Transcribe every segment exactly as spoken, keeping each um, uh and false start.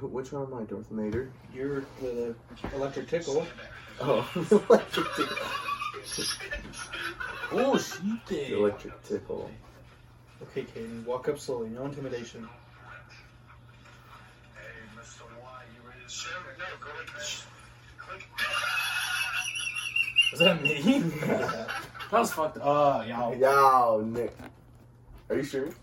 Which one am I, Darth Vader? You're the electric tickle. Oh, electric tickle. Oh, shit. The electric tickle. Okay, Caden, walk up slowly. No intimidation. Hey, Mister Y, you ready to share? No, go ahead. Was that me? That was fucked up. Oh, y'all. Yo, Nick. Are you sure?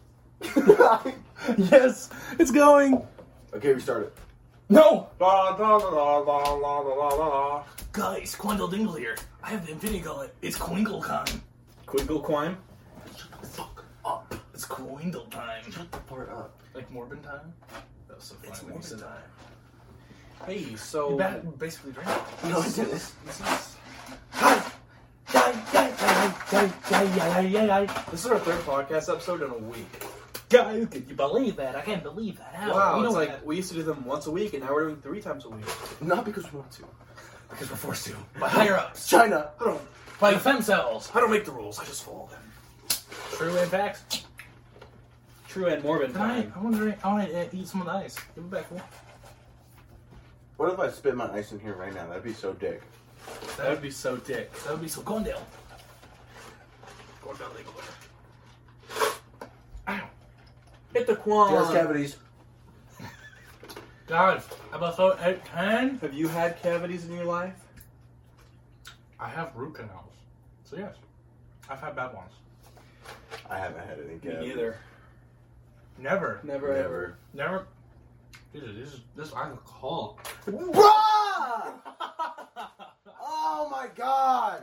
Yes, it's going. Okay, restart it. No. La, la, la, la, la, la, la, la. Guys, Quindle Dingle here. I have the Infinity Gauntlet. It's Quingle time. Quinkle Quine? Shut the fuck up. It's Quindle time. Shut the part up. Like Morbin time? That was so funny It's when you said Morbin that. Hey, so... You ba- basically drank. No, I This didn't. is- This is... Hi! Yay, yay, yay, yay, yay, yay, yay. This is our third podcast episode in a week. Guys, can you believe that? I can't believe that. How? Wow, you know it's what? like we used to do them once a week, and now we're doing three times a week. Not because we want to. Because we're forced to. By higher ups. China. I don't, By the fem cells. I don't make the rules, I just follow them. True and facts. True and morbid Can I, time. I want to I want to uh, eat some of the ice. Give it back, fool. What if I spit my ice in here right now? That'd be so dick. That would be so dick. That would be so Gondale. Gondale, go there. Ow. Hit the Just Quan. cavities. Guys, episode eight ten. Have you had cavities in your life? I have root canals. So yes, I've had bad ones. I haven't had any cavities. Me neither. Never. Never, ever. Never. Never. Jesus, this is this is alcohol. Bruh! Oh my god!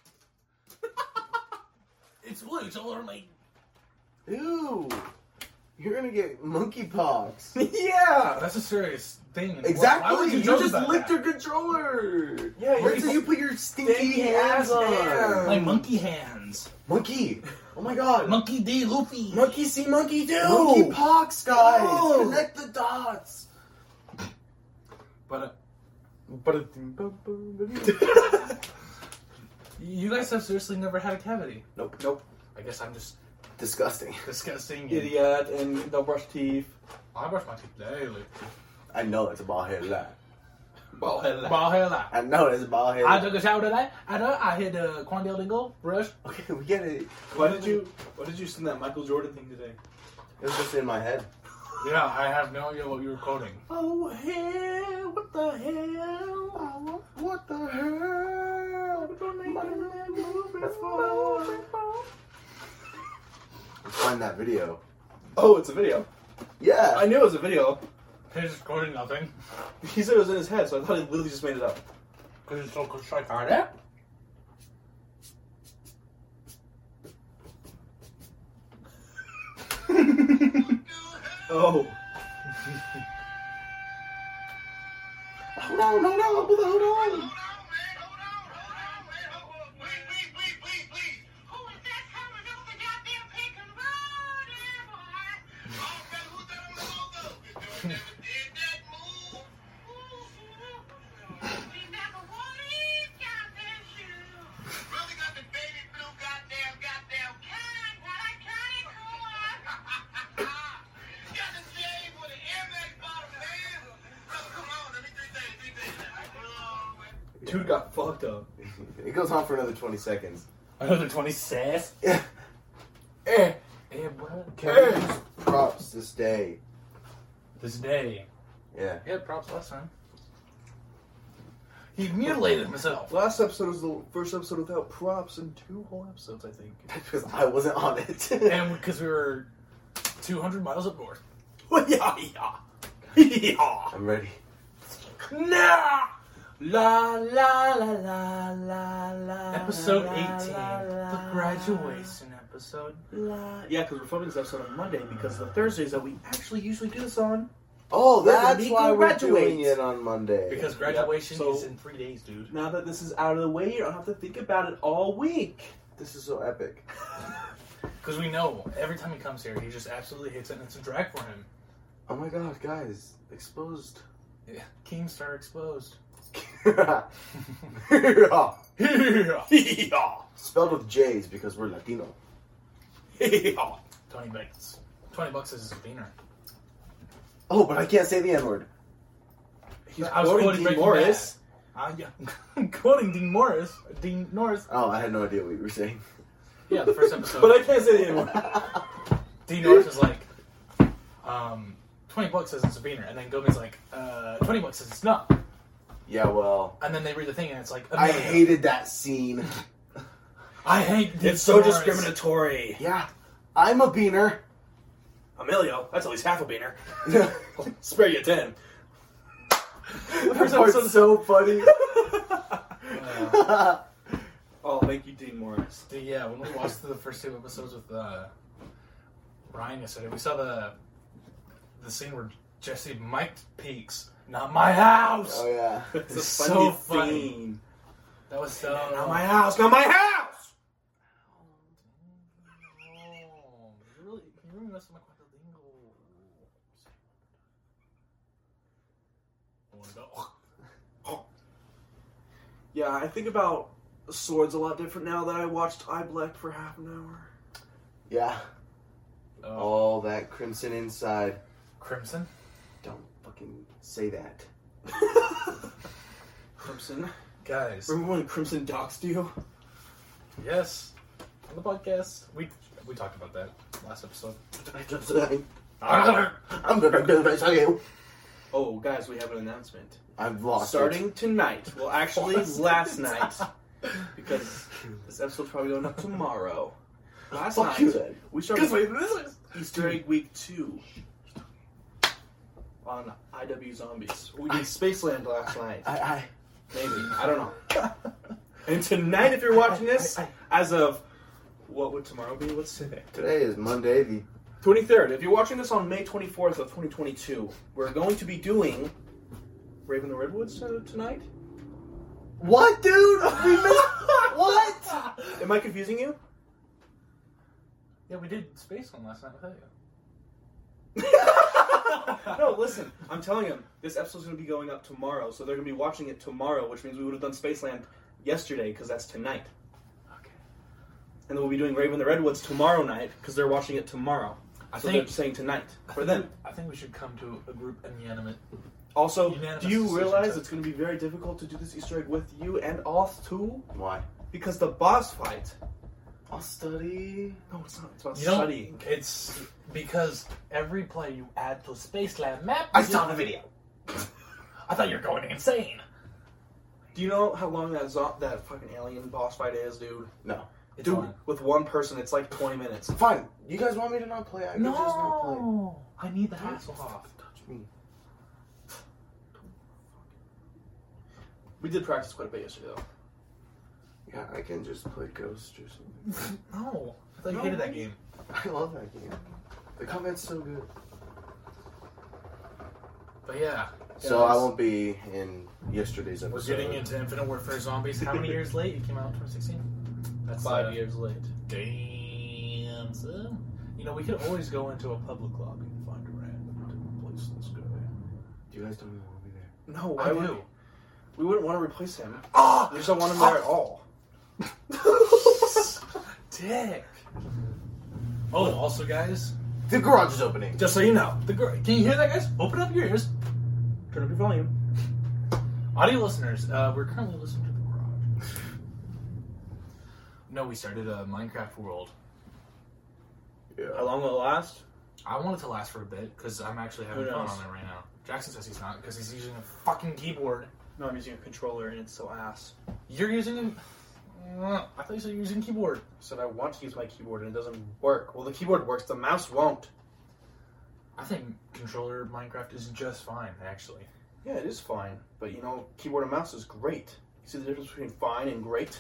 It's loose all over my. Ew! You're gonna get monkeypox. Yeah! That's a serious thing. Exactly! Why would You, joke just about licked that? your controller! Yeah, Where you're- do you put your stinky, Stinky hands ass on? hands. Like monkey hands. Monkey! Oh my god! Monkey D. Luffy. Monkey see, monkey do! Monkeypox, guys! Oh. Connect the dots! But uh, But you guys have seriously never had a cavity. Nope. Nope. I guess I'm just Disgusting. disgusting. Idiot, and don't brush teeth. I brush my teeth daily. I know it's a bald head lie. Ball head. Ball hair lie. I know it's a bald head I lie. took a shower today. I know. I hit the Quandale Dingle brush. Okay, we get it. Why did you, why did you send that Michael Jordan thing today? It was just in my head. Yeah, I have no idea what you were quoting. Oh, hell, what the hell? Oh, what the hell? Let's find that video. Oh, it's a video. Yeah. I knew it was a video. He's just quoting nothing. He said it was in his head, so I thought he literally just made it up. Because it's so psychotic. Oh. Hold on, hold on, hold on, hold on. Hold on, man. Hold on, hold on, man. Hold on. Please, please, please, please, please. Who is that coming over the goddamn pink and roll there, boy? Oh, man, who's that on the logo? You never did that move. Ooh, he never wore these goddamn shoes. Really got the baby blue goddamn, goddamn kind. What I kind of cool. Got the shade with an Air Max bottom hands. Come on, let me three things, three things. Oh, man. Dude got fucked up. It goes on for another twenty seconds. Another twenty sass. Yeah. Eh. Eh, boy. Can we use props this day? This day. Yeah. He had props last time. He mutilated himself. Last episode was the first episode without props in two whole episodes, I think. Because I wasn't on it. And because we were two hundred miles up north. yeah, yeah. Yeah. I'm ready. Nah! La la la la la la. Episode la, eighteen. la, la, The graduation episode. Yeah, because we're filming this episode on Monday because the Thursdays that we actually usually do this on. Oh, We're gonna that's be why we're graduate. doing it on Monday. Because graduation Yep, so- is in three days, dude. Now that this is out of the way, you don't have to think about it all week. This is so epic. Because we know every time he comes here, he just absolutely hits it and it's a drag for him. Oh my god, guys. Exposed. Yeah. Keemstar exposed. Yeah. Yeah. Spelled with J's because we're Latino. twenty bucks. twenty bucks is a beaner. Oh, but I can't say the N-word. He's I was quoting, quoting Dean Breaking Morris. Uh, yeah. I'm quoting Dean Morris. Dean Norris. Oh, I had no idea what you were saying. Yeah, the first episode. But I can't say it anymore. Dean Norris is like, um, twenty bucks says it's a beaner. And then Gomez's like, uh, twenty bucks says it's not. Yeah, well. And then they read the thing and it's like, I hated that scene. I hate Dean It's so Norris. discriminatory. Yeah. I'm a beaner. Emilio, that's at least half a beaner. Spare you ten. That part's so funny. uh, oh, thank you, Dean Morris. The, yeah, when we watched the first two episodes with uh, Ryan yesterday, we saw the the scene where Jesse mic'd Peaks. Not my house! Oh, yeah. It's a so funny scene. Funny. That was so... Not my house! Not my house! Oh, you really, you really messed with my Yeah, I think about Swords a lot different now that I watched I Black for half an hour. Yeah. Oh. All that crimson inside. Crimson? Don't fucking say that. Crimson? Guys. Remember when Crimson doxed you? Yes. On the podcast. We we talked about that last episode. I just say? I'm gonna do this to you. Oh, guys, we have an announcement. I've lost Starting it. tonight. Well, actually, last night. Because this episode's probably going up tomorrow. Last Fuck night, you, then. we started Wait, this is... Easter Egg Week two on I W Zombies. We did I... Spaceland last night. I, I... Maybe. I don't know. And tonight, if you're watching this, I, I, I... as of... What would tomorrow be? What's today? Today is Monday, the... twenty-third. If you're watching this on May twenty-fourth of twenty twenty-two, we're going to be doing Raven the Redwoods uh, tonight. What, dude? We missed... What? Am I confusing you? Yeah, we did Spaceland last night, I'll tell you. No, listen. I'm telling them, this episode's going to be going up tomorrow, so they're going to be watching it tomorrow, which means we would have done Spaceland yesterday, because that's tonight. Okay. And then we'll be doing Raven the Redwoods tomorrow night, because they're watching it tomorrow. I so think, they're saying tonight I for think, them. I think we should come to a group unanimous. Also, unanimous do you decision realize to... it's going to be very difficult to do this Easter egg with you and us too? Why? Because the boss fight. I'll study. No, it's not. It's about you know, studying. It's because every play you add to a Spaceland map... I saw the video. I thought you were going insane. Do you know how long that zo- that fucking alien boss fight is, dude? No. It's Dude, on. with one person, it's like twenty minutes. Fine. You guys want me to not play? I can no, just not play. I need the hassle off. Touch me. We did practice quite a bit yesterday, though. Yeah, I can just play Ghost or something. No, I thought you No. hated that game. I love that game. The combat's so good. But yeah. So guys, I won't be in yesterday's episode. We're getting into Infinite Warfare Zombies. How many years late? You came out in twenty sixteen? That's Five uh, years late. Damn, son. You know, we could always go into a public lobby and find a random place. Let's go there. You guys don't even want me there. No, why I would do. we wouldn't want to replace him. Oh! We just don't want him there at all. Dick. Oh, also, guys, The garage is opening. just so you know, the gr- can you hear that, guys? Open up your ears. Turn up your volume. Audio listeners, uh, we're currently listening to the garage. No, we started a Minecraft world. Yeah. How long will it last? I want it to last for a bit because I'm actually having Who fun knows? on it right now. Jackson says he's not because he's using a fucking keyboard. No, I'm using a controller and it's so ass. You're using a... Uh, I thought you said you were using keyboard. I said I want to use my keyboard and it doesn't work. Well, the keyboard works, the mouse won't. I think controller Minecraft is just fine, actually. Yeah, it is fine. But, you know, keyboard and mouse is great. You see the difference between fine and great?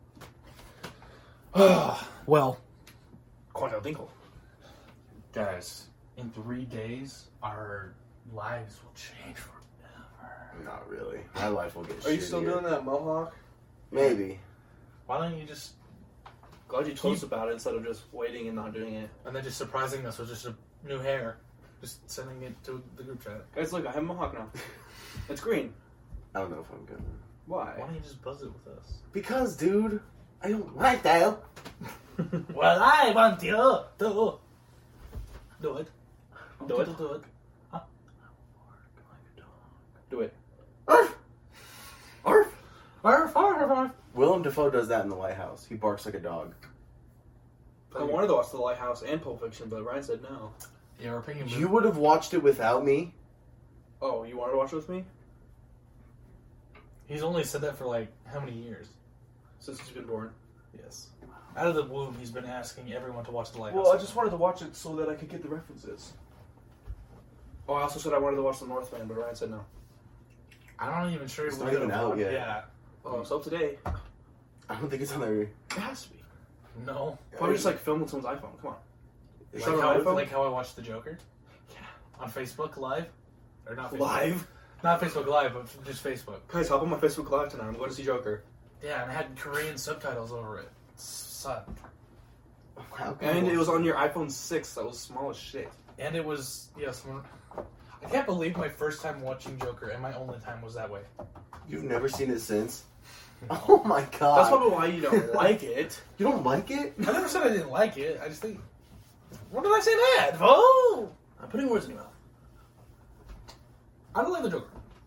Well, Quanto Dinkle. guys, in three days, our lives will change forever. Not really. My life will get Are you still shittier. doing that mohawk? Maybe. Why don't you just... Glad you told us about it instead of just waiting and not doing it. And then just surprising us with just a new hair. Just sending it to the group chat. Guys, look, I have a mohawk now. It's green. I don't know if I'm gonna. Why? Why don't you just buzz it with us? Because, dude, I don't like that. Well, I want you to do it. Do it. Do it. Huh? Do it. Willem Dafoe does that in The Lighthouse. He barks like a dog. I wanted to watch The Lighthouse and Pulp Fiction, but Ryan said no. Yeah, we're picking. You would have watched it without me. Oh, you wanted to watch it with me? He's only said that for like how many years? Since he's been born. Yes. Out of the womb, he's been asking everyone to watch The Lighthouse. Well, I just wanted to watch it so that I could get the references. Oh, I also said I wanted to watch The Northman, but Ryan said no. I'm not even sure It's if not we're even gonna out watch- yet. Yeah. Oh, so today. I don't think it's on there. It has to be. No. Probably just like filmed with someone's iPhone. Come on. It's Like on how, iPhone? like how I watched The Joker? Yeah. On Facebook Live? Or not Facebook? Live? Not Facebook Live, but just Facebook. Guys, hop on my Facebook Live tonight. I'm going to see Joker. Yeah, and it had Korean subtitles over it. Sucked. How can And you it was watch on your iPhone six that was small as shit. And it was, yes, one- I can't believe my first time watching Joker and my only time was that way. You've never seen it since? Oh my god. That's probably why you don't like it. You don't like it? I never said I didn't like it. I just think. When did I say that? Oh! I'm putting words in your mouth. I don't like the Joker.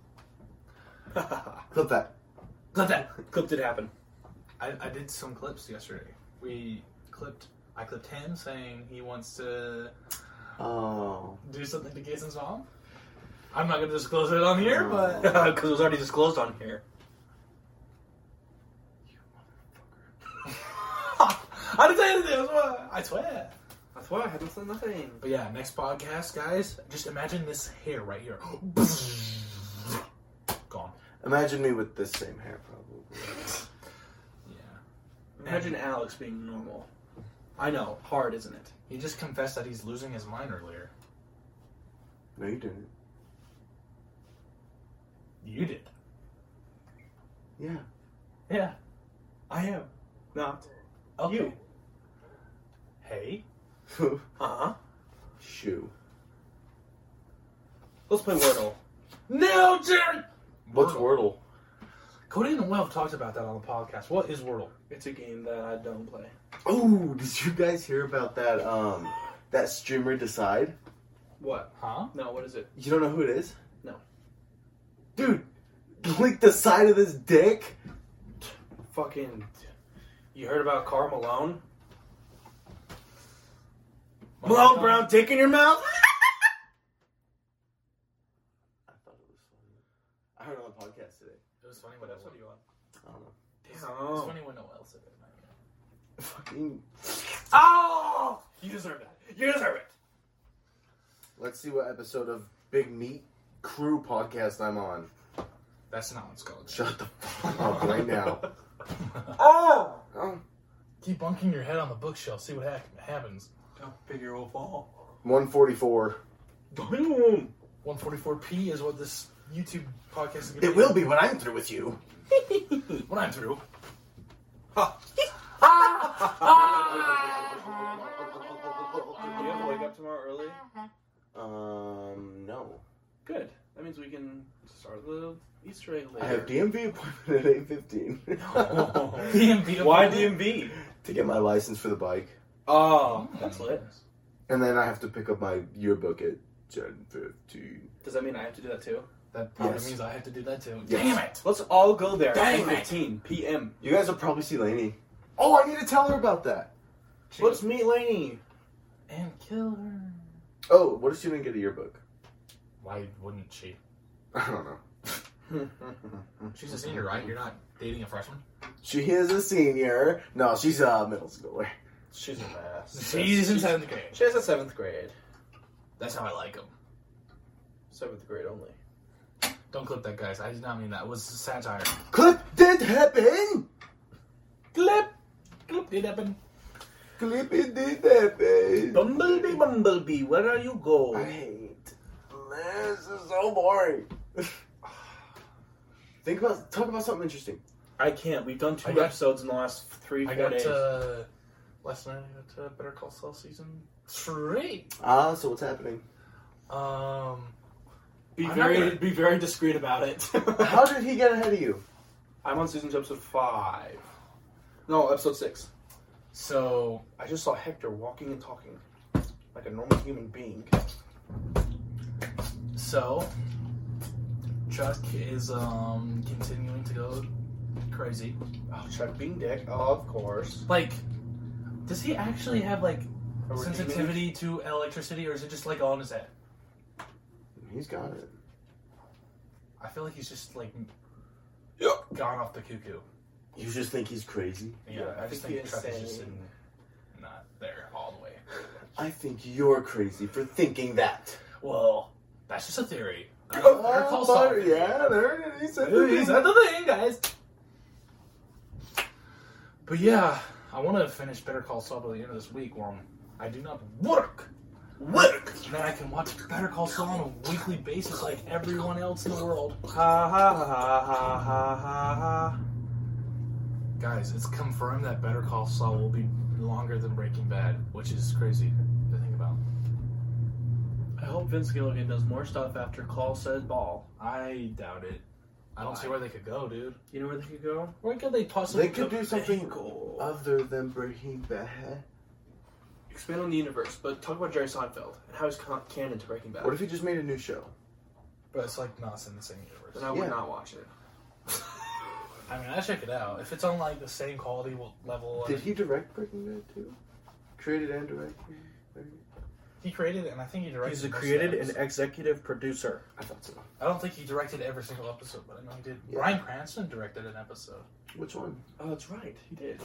Clip that. Clip that. Clip did happen. I, I did some clips yesterday. We clipped. I clipped him saying he wants to Oh. do something to Jason's mom. I'm not going to disclose it on here, but. Because it was already disclosed on here. I didn't say anything. I swear. I swear. That's why I haven't said nothing. But yeah, next podcast, guys. Just imagine this hair right here. Gone. Imagine me with this same hair, probably. Yeah. Imagine Alex being normal. I know. Hard, isn't it? He just confessed that he's losing his mind earlier. No, you didn't. You did. Yeah. Yeah. I am. Not. Okay. You. Hey. Uh-huh. Shoe. Let's play Wordle. No, Jared! What's Wordle? Cody and Will have talked about that on the podcast. What is Wordle? It's a game that I don't play. Oh, did you guys hear about that, um, that streamer Decide? What? Huh? No, what is it? You don't know who it is? No. Dude, lick the side of this dick? Fucking... You heard about Karl Malone? Malone Brown dick in your mouth? I thought it was funny. I heard it on the podcast today. It was funny What when episode Noel- are you on? I don't know. It's, Damn. it's funny when Noel said it. Fucking... Oh! You deserve that. You deserve it. Let's see what episode of Big Meat Crew podcast I'm on. That's not what it's called. Shut the fuck up right now. Oh! Oh. Keep bunking your head on the bookshelf. See what ha- happens. How big your will fall. one forty-four. Damn. one forty-four p is what this YouTube podcast is going It will be when I'm through with you. When I'm through. Do you have to wake up tomorrow early? Um, no. Good. That means we can start the Easter egg later. I have D M V appointment at eight fifteen. D M V. Why D M V? To get my license for the bike. Oh, that's lit. And then I have to pick up my yearbook at ten fifteen. Does that mean I have to do that too? That probably Yes. means I have to do that too. Yes. Damn it! Let's all go there at Dang eight it. fifteen p.m. You guys will probably see Lainey. Oh, I need to tell her about that. Let's meet Lainey. And kill her. Oh, what if she didn't get a yearbook? Why wouldn't she? I don't know. She's a senior, right? You're not dating a freshman? She is a senior. No, she's a middle schooler. She's a mess. She's in seventh grade. She has a seventh grade. That's how I like them. Seventh grade only. Don't clip that, guys. I did not mean that. It was satire. Clip did happen. Clip! Clip did happen. Clip it did happen. Bumblebee, Bumblebee, where are you I going? hate. This is so boring. Think about talk about something interesting. I can't. We've done two I got- episodes in the last three, I four got days. to... Last night I got to Better Call Saul season three. Ah, so what's happening? Um... Be I'm very, not gonna- be very discreet about it. How did he get ahead of you? I'm on season two, episode five. No, episode six. So... I just saw Hector walking and talking like a normal human being. So... Chuck is um continuing to go Crazy. Oh, Chuck being dick, oh, of course. Like, does he actually have like A redeeming- sensitivity to electricity, or is it just like all in his head? He's got it. I feel like he's just like Yep. gone off the cuckoo. You just think he's crazy? Yeah, Yeah, I I just think think he Chuck is is just saying- in, not there all the way. I think you're crazy for thinking that. Well, that's just a theory. Uh, Oh, Better Call but- Saul. yeah, there he said He the said thing. the thing, guys. But yeah, I want to finish Better Call Saul by the end of this week, where I'm, I do not work. Work! And then I can watch Better Call Saul on a weekly basis like everyone else in the world. Ha ha ha ha ha ha ha. Guys, it's confirmed that Better Call Saul will be longer than Breaking Bad, which is crazy to think about. I hope Vince Gilligan does more stuff after Call Says Ball. I doubt it. I don't see where they could go, dude. You know where they could go? Where could they possibly They could go? do something Bagel. other than Breaking Bad. Expand on the universe, but talk about Jerry Seinfeld and how he's con- canon to Breaking Bad. What if he just made a new show? But it's like not in the same universe. Then I would Yeah. not watch it. I mean, I check it out. If it's on like the same quality w- level, Did and he direct Breaking Bad too? Created and directed? he created it, and I think he directed. He's the most of created the and episodes. executive producer. I thought so. I don't think he directed every single episode, but I know he did. Yeah. Bryan Cranston directed an episode. Which one? Oh, that's right. He did.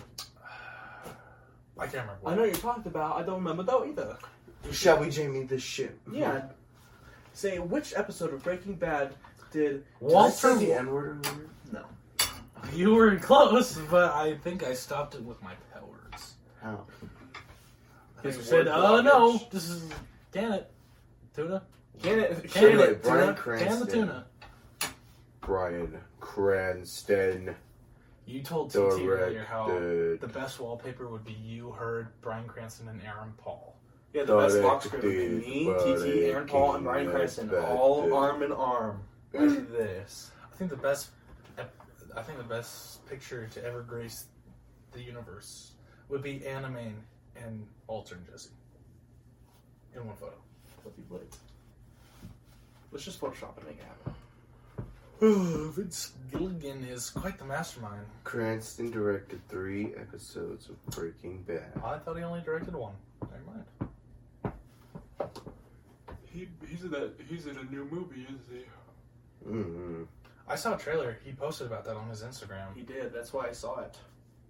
I can't remember. I know what you're talking about. I don't remember though either. Shall we Jamie this shit? Yeah. Say, which episode of Breaking Bad did Did I Walter. say the N-word earlier? No. You were close, but I think I stopped it with my powers. How? I think I His said, word "Oh no, blockage. this is can it tuna, Can it? can Can Anyway, it? Bryan tuna, Cranston. can the tuna." Brian Cranston You told T T earlier how directed. the best wallpaper would be you, heard Bryan Cranston, and Aaron Paul. Yeah, the best Directed lock screen would be me, T T, Aaron Paul, and Bryan Cranston, all directed. arm in arm, like this. I think the best, I think the best picture to ever grace the universe would be Anna May and Walter and Jesse in one photo. That'd be lit. Let's just Photoshop and make it happen. Vince Gilligan is quite the mastermind. Cranston directed three episodes of Breaking Bad. I thought he only directed one. Never mind. He, he's in a he's in a new movie, isn't he? Mm-hmm. I saw a trailer. He posted about that on his Instagram. He did. That's why I saw it.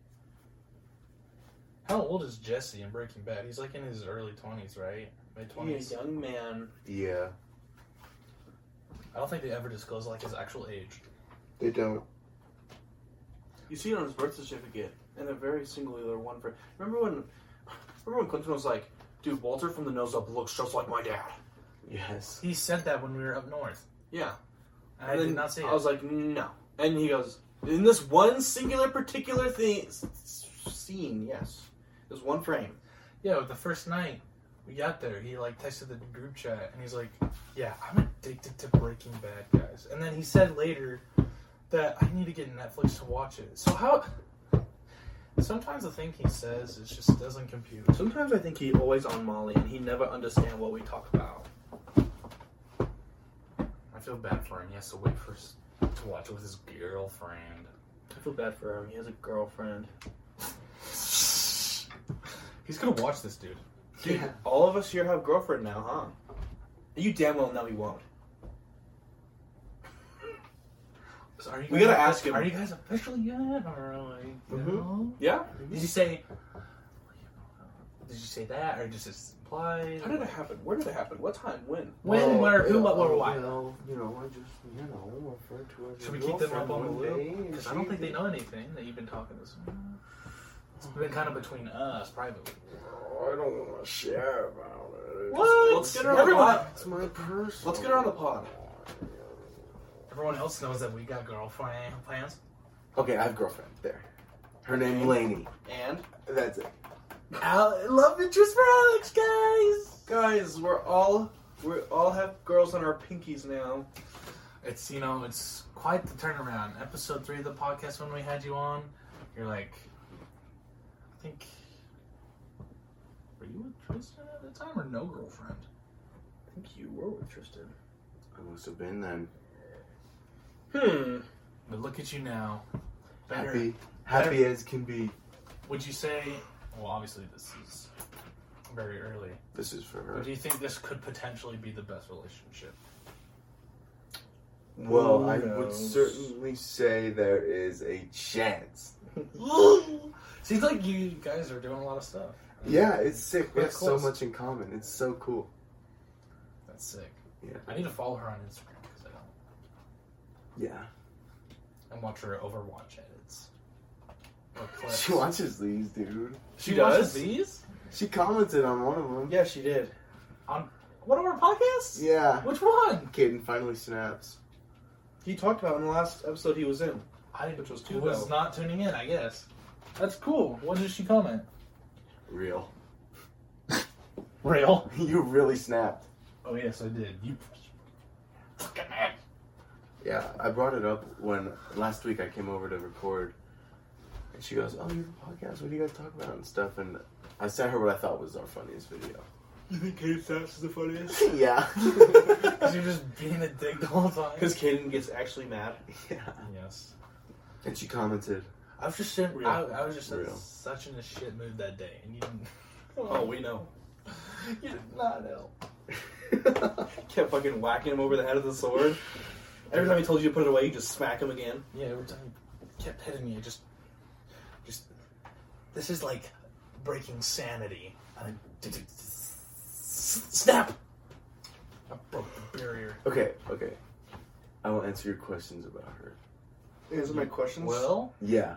How old is Jesse in Breaking Bad? He's like in his early twenties, right? Mid He's twenties. a young man. Yeah, I don't think they ever disclose like his actual age. they don't. You see it on his birth certificate, and a very singular one for. Remember when? Remember when Clinton was like, "Dude, Walter from the nose up looks just like my dad." Yes. He said that when we were up north. Yeah. And I then did not see it. I was like, no. And he goes, in this one singular particular thing, s- s- scene, yes. There's one frame. Yeah, the first night we got there, he like texted the group chat, and he's like, "Yeah, I'm addicted to Breaking Bad, guys." And then he said later that I need to get Netflix to watch it. So how? Sometimes the thing he says it just doesn't compute. Sometimes I think he always on Molly, and he never understand what we talk about. I feel bad for him. He has to wait for s- to watch it with his girlfriend. I feel bad for him. He has a girlfriend. He's gonna watch this, dude. Dude, Yeah. all of us here have girlfriend now, huh? You damn well know he won't. So are you We guys gotta offi- ask him. Are you guys officially yet, or like, you Mhm. know? Yeah? Did you say? Did you say that, or just it's implied? How did it happen? Where did it happen? What time? When? When, Well, where, who, yeah, what, where, why? Well, you know, I just, you know, referred to as Should we a keep them up girlfriend on the one day, loop? and Because I don't she- think they know anything that you've been talking to. Someone. It's been kind of between us privately. Oh, I don't want to share about it. What? Let's get her on the Everyone- pod. It's my personal. Let's get her on the pod. Everyone else knows that we got girlfriend plans. Okay, I have a girlfriend. There. Her name Lainey. And? That's it. Al- love interest for Alex, guys. Guys, we're all, we all have girls on our pinkies now. It's, you know, it's quite the turnaround. Episode three of the podcast, when we had you on, you're like, I think, were you with Tristan at the time or no girlfriend? I think you were with Tristan. I must have been then. Hmm. But look at you now. Better. Happy, happy as can be. Would you say? Well, obviously this is very early. This is for her. But do you think this could potentially be the best relationship? Well, Who I would knows? certainly say there is a chance. Seems like you guys are doing a lot of stuff. Yeah, it's sick. We We're have so close. much in common. It's so cool. That's sick. Yeah. I need to follow her on Instagram because I don't. Yeah. And watch her Overwatch edits. Or clips. She watches these, dude. She watches does? these? She commented on one of them. Yeah, she did. On one of our podcasts? Yeah. Which one? Caden finally snaps. He talked about it in the last episode he was in. I Which was two, was though. not tuning in, I guess. That's cool. What did she comment? Real. Real? You really snapped. Oh, yes, I did. You fucking man. Yeah, I brought it up when last week I came over to record. And she goes, oh, you have a podcast? What do you guys talk about and stuff? And I sent her what I thought was our funniest video. You think Caden Snaps is the funniest? Yeah. Because you're just being a dick the whole time. Because Caden gets actually mad. Yeah. Yes. And she commented, I was just in, Real. I, I was just in Real. such in a shit mood that day, and you didn't. Oh, we know. You did not help. Kept fucking whacking him over the head with the sword. Every time he told you to put it away, you just smack him again. Yeah, every time you kept hitting me, it just, just. This is like breaking sanity. And I, snap. I broke the barrier. okay, okay. I will answer your questions about her. Answer my questions. Well, Yeah.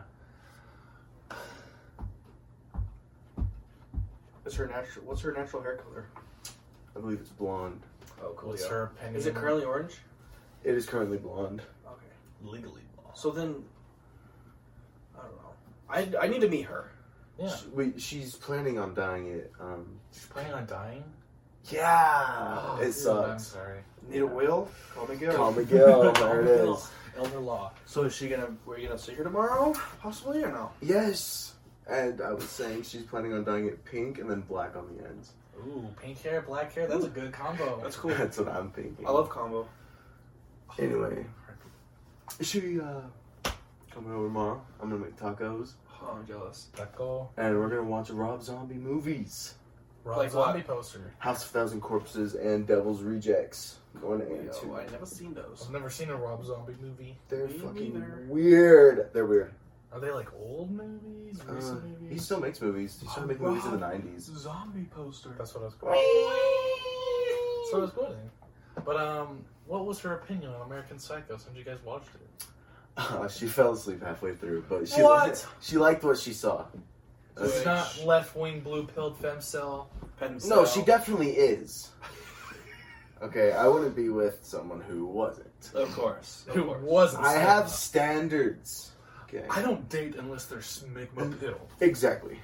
What's her natural? What's her natural hair color? I believe it's blonde. Oh, cool. what's Yeah. her opinion? Is it currently orange? It is currently blonde. Okay. legally blonde? So then, I don't know. I I need to meet her. Yeah. She, we, she's planning on dyeing it. Um, She's planning on dying. yeah. it Dude, I'm sucks. sorry. Need a will? Call Miguel. Call Miguel. There it Elder- is. Elder law. So is she gonna? Were you gonna see her tomorrow? Possibly or no? Yes. And I was saying she's planning on dyeing it pink and then black on the ends. Ooh, pink hair, black hair. That's a good combo. That's cool. That's what I'm thinking. I love combo. Anyway, is she uh, coming over tomorrow? I'm gonna make tacos. Oh, I'm jealous. Taco. And we're gonna watch Rob Zombie movies. Rob Like Zombie what? poster. House of Thousand Corpses and Devil's Rejects. Going to Yo, two. I never seen those. I've never seen a Rob Zombie movie. They're Me fucking neither. weird. They're weird. Are they like old movies? Uh, Recent he movies? still makes movies. He started making movies in the nineties. Zombie poster. That's what I was going. That's what I was going. But um, what was her opinion on American Psycho since you guys watched it? Uh, she fell asleep halfway through, but she What? liked, she liked what she saw. So It's Which- not left wing blue pilled femcel. Pencil. No, she definitely is. Okay, I wouldn't be with someone who wasn't. Of course. Of Who course. wasn't? I Sigma. have standards. Okay. I don't date unless they're smigma pilled. Exactly.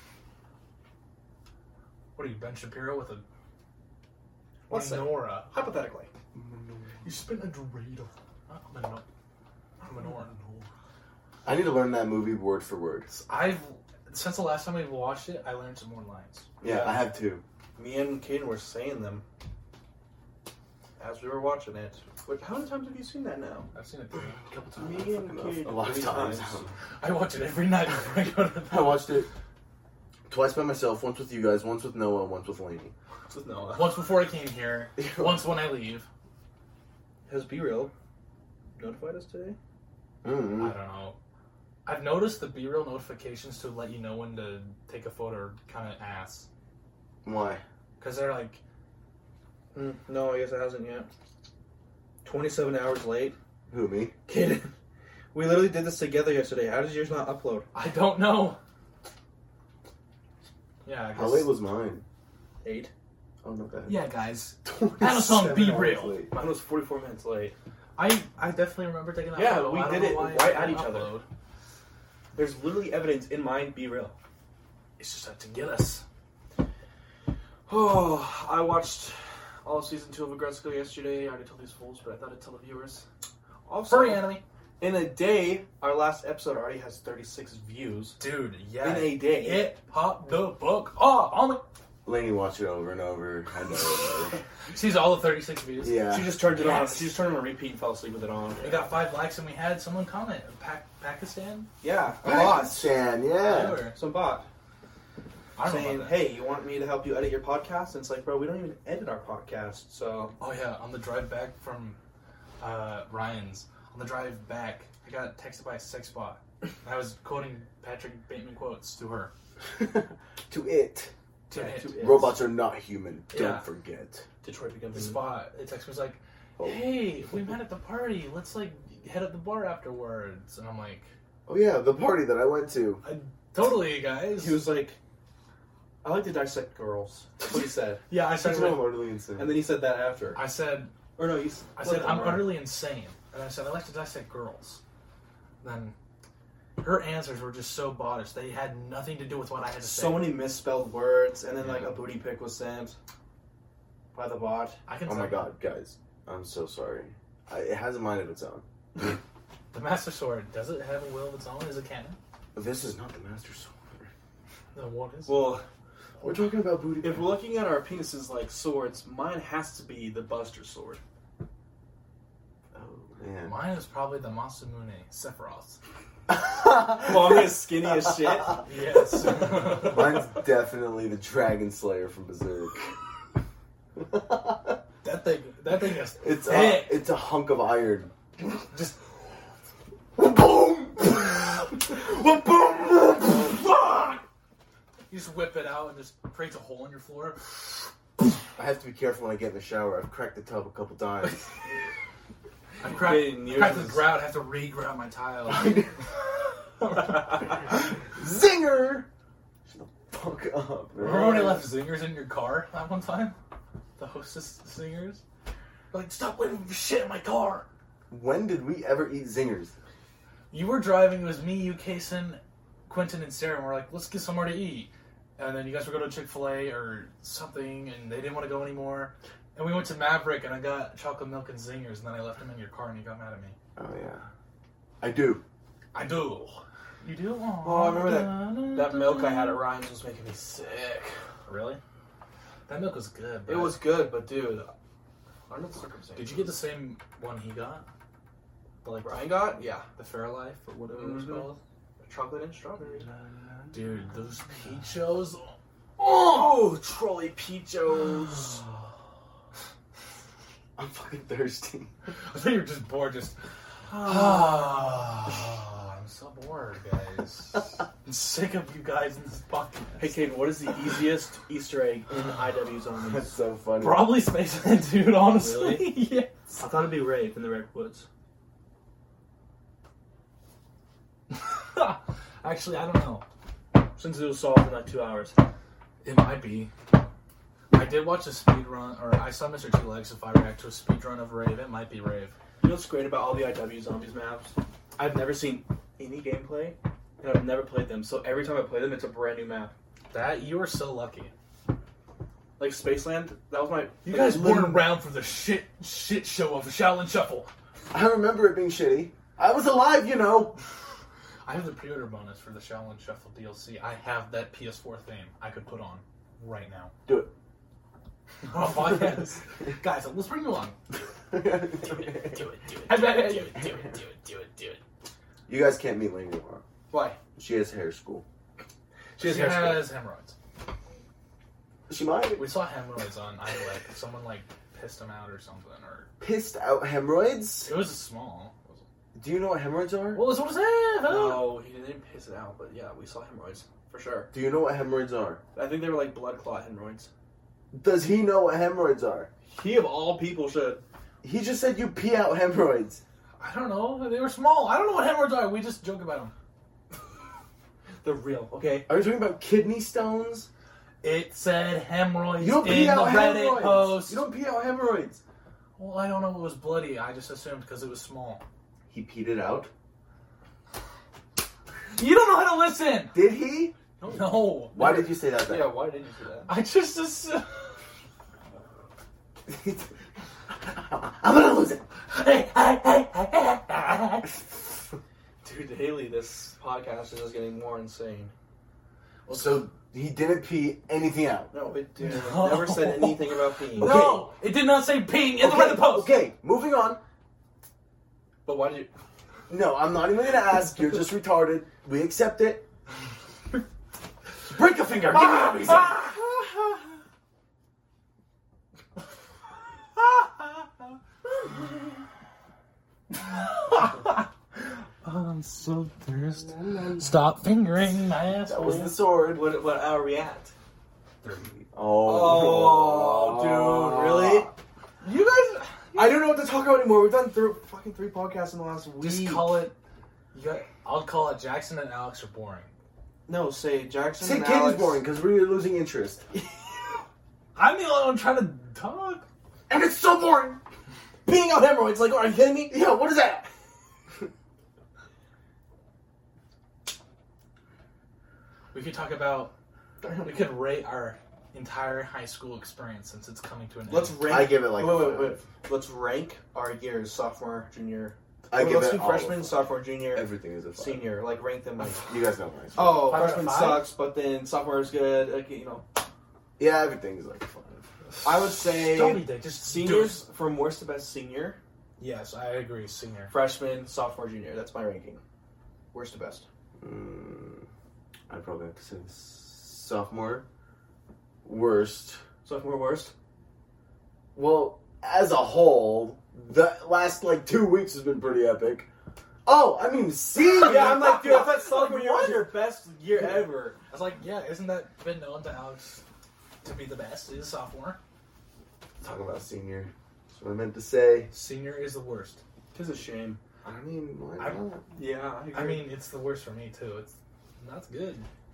What are you, Ben Shapiro with a What's that? menorah? Hypothetically. You spin a dreidel. Not a menor- not a menorah. I need to learn that movie word for word. I've since the last time we watched it, I learned some more lines. Yeah, Yeah. I have two. Me and Caden were saying them as we were watching it. Which, how many times have you seen that now? I've seen it three, a couple times. Me and Caden. A lot of three times. I watch it every night before I go to I bed. watched it twice by myself, once with you guys, once with Noah, once with Lainey. With Noah. Once before I came here, once when I leave. Has Be Real notified us today? I Mm-hmm. don't know. I've noticed the B-Real notifications to let you know when to take a photo are kind of ass. Why? Because they're like, Mm, no, I guess it hasn't yet. twenty-seven hours late. Who, me? Caden, we literally did this together yesterday. How does yours not upload? I don't know. Yeah, I guess. How late was mine? Eight. Oh, not bad. Yeah, guys. twenty-seven Be hours real. late. Mine was forty-four minutes late. I I definitely remember taking that Yeah, photo. we I don't did know it why right I at didn't each other. upload. There's literally evidence in mine. Be Real. It's just had to get us. Oh, I watched all of season two of Aggressive yesterday. I already told these fools, but I thought I'd tell the viewers. Also, Furry anime. in a day, our last episode already has thirty-six views. Dude, yeah. In a day. It popped the book off on me. Lainey watched it over and over and over. Sees all the thirty-six views. Yeah. She just turned it on. Yes. She just turned it on repeat and fell asleep with it on. We got five likes and we had someone comment. Pa- Pakistan? Yeah, a bot. Pakistan, yeah. Whatever. Some bot. I don't know Saying, about that. hey, you want me to help you edit your podcast? And it's like, bro, we don't even edit our podcast, so... Oh yeah, on the drive back from uh, Ryan's, on the drive back, I got texted by a sex bot. I was quoting Patrick Bateman quotes to her. To it. To it. to it. Robots are not human. Don't Yeah. forget. Detroit becomes The a spot. It texted me was like, Oh. "Hey, we met at the party. Let's like head at the bar afterwards." And I'm like, Oh yeah, the party that I went to. "Totally, guys." He was like, I like to dissect girls. That's what he said. "Yeah." I said, That's what I'm utterly insane. And then he said that after. "I said, Or no, he's... I said I'm utterly insane," and I said, "I like to dissect girls." Then her answers were just so bottish. They had nothing to do with what I had to say. So many misspelled words, and then Yeah. like a booty pic was sent by the bot. I can. Oh my tell- god, guys. I'm so sorry. I, it has a mind of its own. The Master Sword, does it have a will of its own? Is it canon? This is not the Master Sword. Then what is? Well, We're talking about booty. if we're looking at our penises like swords, mine has to be the Buster Sword. Oh, man. Mine is probably the Masamune Sephiroth. Long as skinny as shit. Yes. Mine's definitely the Dragon Slayer from Berserk. that thing. That thing is. It's a, thick. it's a hunk of iron. Just. Boom! You just whip it out and just creates a hole in your floor. I have to be careful when I get in the shower. I've cracked the tub a couple times. I cracked, Been cracked the years. grout. I have to re-grout my tiles. Zinger! Shut the fuck up, man. Remember when I left zingers in your car that one time? The hostess zingers? Like, stop leaving shit in my car! When did we ever eat zingers? You were driving, it was me, you, Kason, Quentin, and Sarah, and we're like, let's get somewhere to eat. And then you guys were going to Chick-fil-A or something, and they didn't want to go anymore. And we went to Maverick, and I got chocolate milk and zingers, and then I left them in your car, and you got mad at me. Oh, yeah. I do. I do. You do? Aww. Oh, I remember that that milk I had at Ryan's was making me sick. Really? That milk was good. It but- was good, but dude, under the circumstances. Did you get the same one he got? the like Ryan got? Yeah, The Fairlife, or whatever it was Mhm. called? chocolate and strawberry. Dude, those Peachos. Oh, trolley peachos. I'm fucking thirsty. I thought you were just bored, just. I'm so bored, guys. I'm sick of you guys in this podcast. Hey, Caden, what is the easiest Easter egg in I W Zombies? That's so funny. Probably Spaceman, dude, honestly. Really? Yes. I thought it'd be Rafe in the Redwoods. Actually, I don't know. Since it was solved in like two hours. It might be. I did watch a speed run, or I saw Mister Two Legs if I react to a speed run of Rave. It might be Rave. You know what's great about all the I W Zombies maps? I've never seen any gameplay, and I've never played them. So every time I play them, it's a brand new map. That, you are so lucky. Like Spaceland, that was my. You like, guys weren't literally- around for the shit shit show of Shaolin Shuffle. I remember it being shitty. I was alive, you know. I have the pre-order bonus for the Shaolin Shuffle D L C. I have that P S four theme I could put on right now. Do it. On a podcast. Guys, let's bring you on. do Do it, do it, do it, do it, do it, do it, do it, do it, do it. You guys can't meet Lainey tomorrow. Why? She has hair school. She has She hair school. has hemorrhoids. She might. We saw hemorrhoids on iLick. Someone like pissed him out or something, or Pissed out hemorrhoids? it was small. Do you know what hemorrhoids are? What was what was that? No, he didn't piss it out, but yeah, we saw hemorrhoids for sure. Do you know what hemorrhoids are? I think they were like blood clot hemorrhoids. Does he know what hemorrhoids are? He of all people should. He just said you pee out hemorrhoids. I don't know. They were small. I don't know what hemorrhoids are. We just joke about them. They're real, okay? Are you talking about kidney stones? It said hemorrhoids You don't in pee the out Reddit hemorrhoids. post. You don't pee out hemorrhoids. Well, I don't know. It was bloody. I just assumed because it was small. He peed it out. You don't know how to listen. Did he? No. Why did you say that then? Yeah, why did you do that? I just assumed. I'm gonna lose it. Dude, Haley, this podcast is just getting more insane. So he didn't pee anything out. No, it did. No. Never said anything about peeing. Okay. No, it did not say ping in the Okay, Reddit post. Okay, moving on. But why did you? No, I'm not even gonna ask. You're just retarded. We accept it. Break a finger. Give me a reason. I'm so thirsty. Stop fingering my That asshole. was the sword. What? What are we at? Oh, Oh, dude, really? You guys I don't know what to talk about anymore. We've done th- fucking three podcasts in the last week. just call it. You got, I'll call it Jackson and Alex are boring. No, say Jackson Say and Kate Alex. is boring because we're losing interest. I'm the only one trying to talk. And it's so boring. Peeing out hemorrhoids. Like, are you kidding me? Yeah, what is that? We could talk about. We could rate our entire high school experience since it's coming to an Let's end. rank. I give it like wait, a wait, five. wait, wait. Let's rank our years: sophomore, junior. I Well, give let's it do all freshman, of five. sophomore, junior, Everything is a five. senior. Like rank them like. You guys know my Oh, Five out of freshman five? sucks, but then sophomore is good. Like, you know, Yeah, everything is like a five. I would say Don't be dick. Just seniors do it. from worst to best. Senior, Yes, I agree. Senior. freshman, sophomore, junior. That's my ranking. Worst to best. Mm, I'd probably have to say sophomore. Worst. Sophomore worst. Well, as a whole, the last like two weeks has been pretty epic. Oh, I mean, senior. Yeah, I'm like, dude, I thought sophomore Like, year was what? your best year ever. I was like, yeah, isn't that been known to Alex to be the best? Is sophomore. Talking about senior. That's what I meant to say. Senior is the worst. It's a shame. I mean, why I'm- not? Yeah, I, agree. I mean, it's the worst for me too. It's that's good.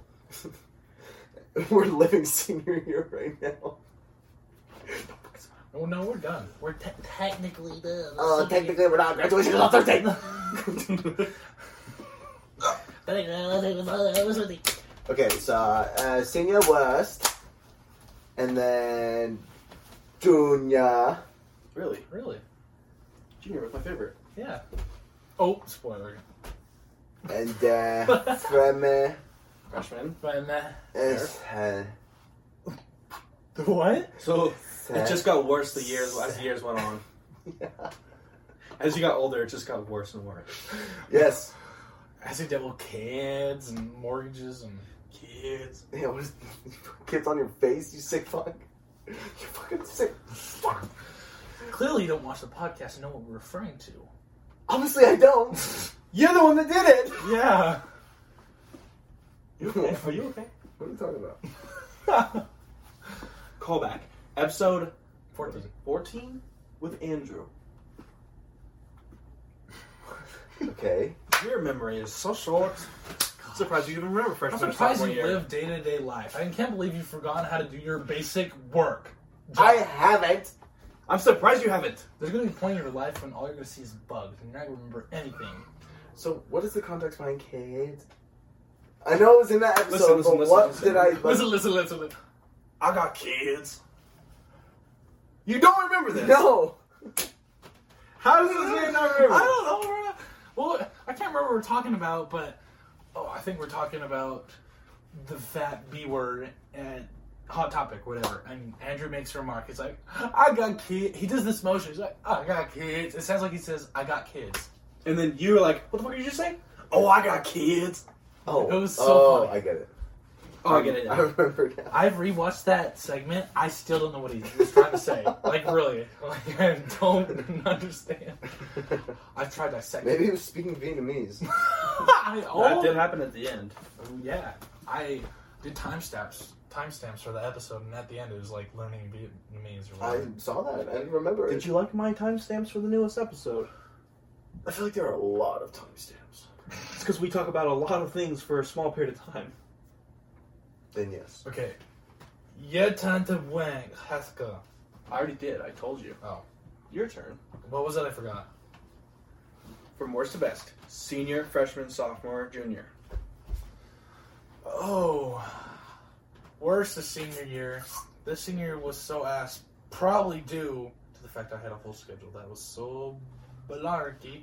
We're living senior year right now. Oh no, we're done. We're te- technically done. Uh, technically, we're not. Graduation is on Thursday. Okay, so uh, senior worst, and then junior. really, Really? junior was my favorite. Yeah. Oh, spoiler. And uh, freshman Freshman. But uh, is uh, what? So it just got worse the years as the years went on. yeah. As you got older, it just got worse and worse. Yes. As he dealt with kids and mortgages and Kids. Yeah, what is kids on your face? You sick fuck. You fucking sick fuck. clearly you don't watch the podcast and know what we're referring to. Obviously, I don't. You're the one that did it. Yeah. You okay? Are you okay? What are you talking about? Callback. Episode Fourteen. fourteen with Andrew. Okay. Your memory is so short. I'm surprised you even remember I'm freshman or surprised sophomore you year. live day to day life. I can't believe you've forgotten how to do your basic work. I haven't. I'm surprised you haven't. There's gonna be a point in your life when all you're gonna see is bugs and you're not gonna remember anything. So, what is the context behind kids? I know it was in that episode, Listen, listen, but listen, what listen. did I? Like, Listen, listen, listen, listen. I got kids. You don't remember this? No. How does this man not remember? I don't know. Bro. Well, I can't remember what we're talking about, but oh, I think we're talking about the fat B word and Hot Topic, whatever. And Andrew makes a remark. He's like, "I got kids." He does this motion. He's like, "I got kids." It sounds like he says, "I got kids." And then you were like, what the fuck did you say? Oh, I got kids. Oh, It was so oh, funny. I get it. Oh, I get it. I now. remember now. I've rewatched that segment. I still don't know what he was trying to say. Like, really. Like, I don't understand. I've tried dissecting. Maybe he was speaking Vietnamese. I, oh, That did happen at the end. yeah. I did timestamps timestamps for the episode, and at the end it was like learning Vietnamese or I whatever. saw that. I remember Did it. you like my timestamps for the newest episode? I feel like there are a lot of timestamps. It's because we talk about a lot of things for a small period of time. Then yes. Okay. Yeah, Tante Wang Haska. I already did. I told you. Oh. Your turn. What was that I forgot? From worst to best. Senior, freshman, sophomore, junior. Oh. Worst the senior year. This senior year was so ass. Probably due to the fact I had a full schedule. That was so balarky.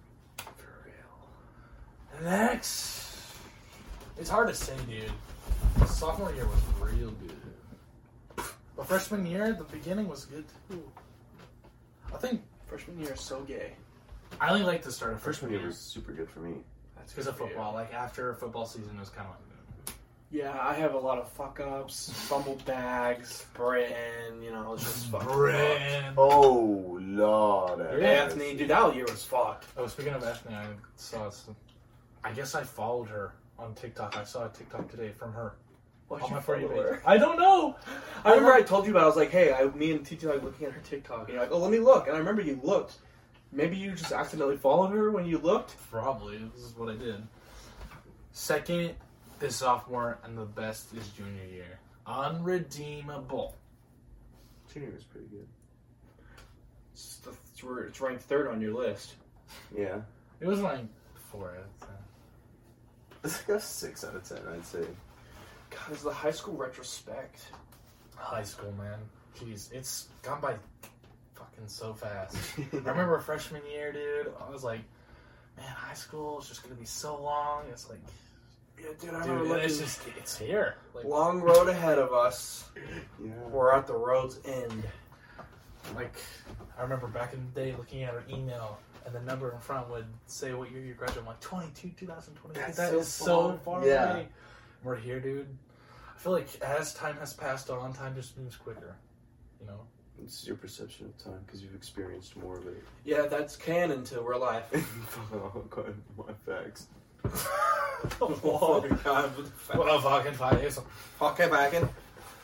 For real. Next. It's hard to say, dude. Sophomore year was real good. But freshman year, the beginning was good too. I think Freshman year is so gay. I only like to start a Freshman freshman year year was super good for me. That's because of good for you. football. Like after football season, it was kind of like Yeah, I have a lot of fuck ups, fumbled bags, Britain, you know, it's just fucking Brand. Oh, Lord. fucked. Anthony, dude, that year was fucked. Oh, speaking of Anthony, I saw. Some, I guess I followed her on TikTok. I saw a TikTok today from her. Why'd On you my For You follow page. her? I don't know. I remember I told you about it. I was like, hey, I, me and T T like looking at her TikTok. And you're like, oh, let me look. And I remember you looked. Maybe you just accidentally followed her when you looked. Probably. This is what I did. Second is sophomore, and the best is junior year. Unredeemable. Junior was pretty good. It's, the, it's, r- it's ranked third on your list. Yeah. It was like four out of ten. It's like a six out of ten, I'd say. God, it's the high school retrospect. High school, man. Jeez, it's gone by fucking so fast. I remember freshman year, dude. I was like, man, high school is just gonna be so long. It's like, Yeah, dude, I remember dude, looking. it's just, it's here. Like, Long road ahead of us. Yeah. We're at the road's end. like, I remember back in the day looking at our email, and the number in front would say what year you graduated. I'm like, twenty-two, twenty twenty-two. That's That so is so far. far Yeah. away. We're here, dude. I feel like as time has passed on, time just moves quicker. You know? It's your perception of time because you've experienced more of it. Yeah, that's canon to real life. Quite my facts. Oh, God. Well, fucking five years. Okay, back in.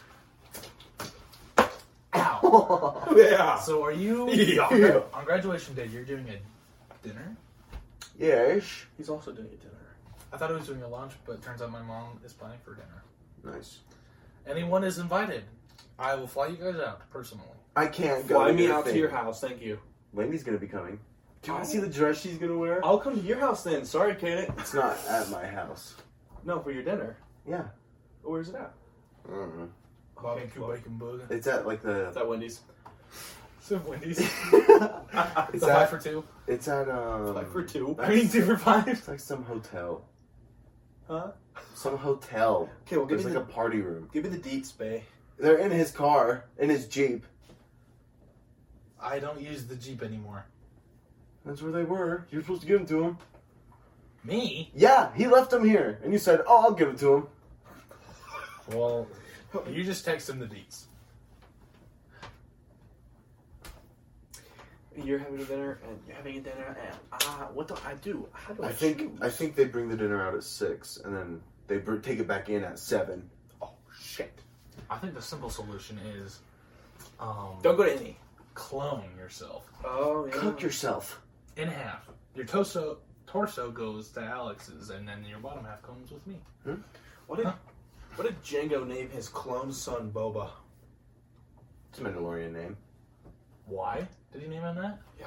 Ow. Yeah. So are you Yeah. on graduation day? You're doing a dinner? Yes. He's also doing a dinner. I thought he was doing a lunch, but it turns out my mom is planning for dinner. Nice. Anyone is invited. I will fly you guys out personally. I can't go. Fly to me your out thing. to your house, thank you. Wendy's gonna be coming. Do you want Oh. to see the dress she's gonna wear? I'll come to your house then. Sorry, Kate. It's not at my house. No, for your dinner. Yeah. Where's it at? I don't know. Barbecue well. bacon burger. It's at like It's the. at Wendy's. Some Wendy's. it's It's a five at. for two. It's at um. Five for two. I mean two for five. It's like some hotel. Huh? Some hotel. Okay, well, give There's me, like the, a party room. give me the deets, bae. They're in his car, in his Jeep. I don't use the Jeep anymore. That's where they were. You were supposed to give them to him. Me? Yeah, he left them here, and you said, "Oh, I'll give it to him." Well, you just text him the deets. You're having a dinner, and you're having a dinner, and ah, what do I do? How do I, I think choose? I think they bring the dinner out at six, and then they br- take it back in at seven. Oh shit! I think the simple solution is um, Don't go to any. clone yourself Oh yeah. Cook yourself. in half. Your torso torso goes to Alex's, and then your bottom half comes with me. What did Huh? What did Django name his clone son Boba? It's a Mandalorian name. Why did he name him that? Yeah.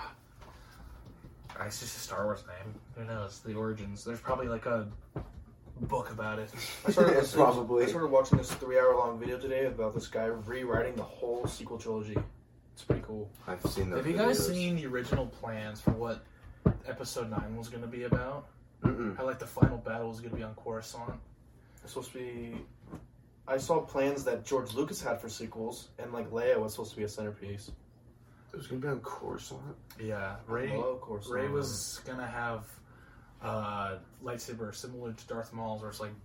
It's just a Star Wars name. Who knows? The origins. There's probably like a book about it. I started, Yeah, listening- probably. I started watching this three-hour-long video today about this guy rewriting the whole sequel trilogy. It's pretty cool. I've seen those. Have you guys videos. seen the original plans for what Episode nine was going to be about? Mm-mm. How like the final battle was going to be on Coruscant? It's supposed to be. I saw plans that George Lucas had for sequels, and like Leia was supposed to be a centerpiece. It was gonna be on Coruscant. Yeah, Ray. Hello, Coruscant. Ray was gonna have a lightsaber similar to Darth Maul's, where it's like,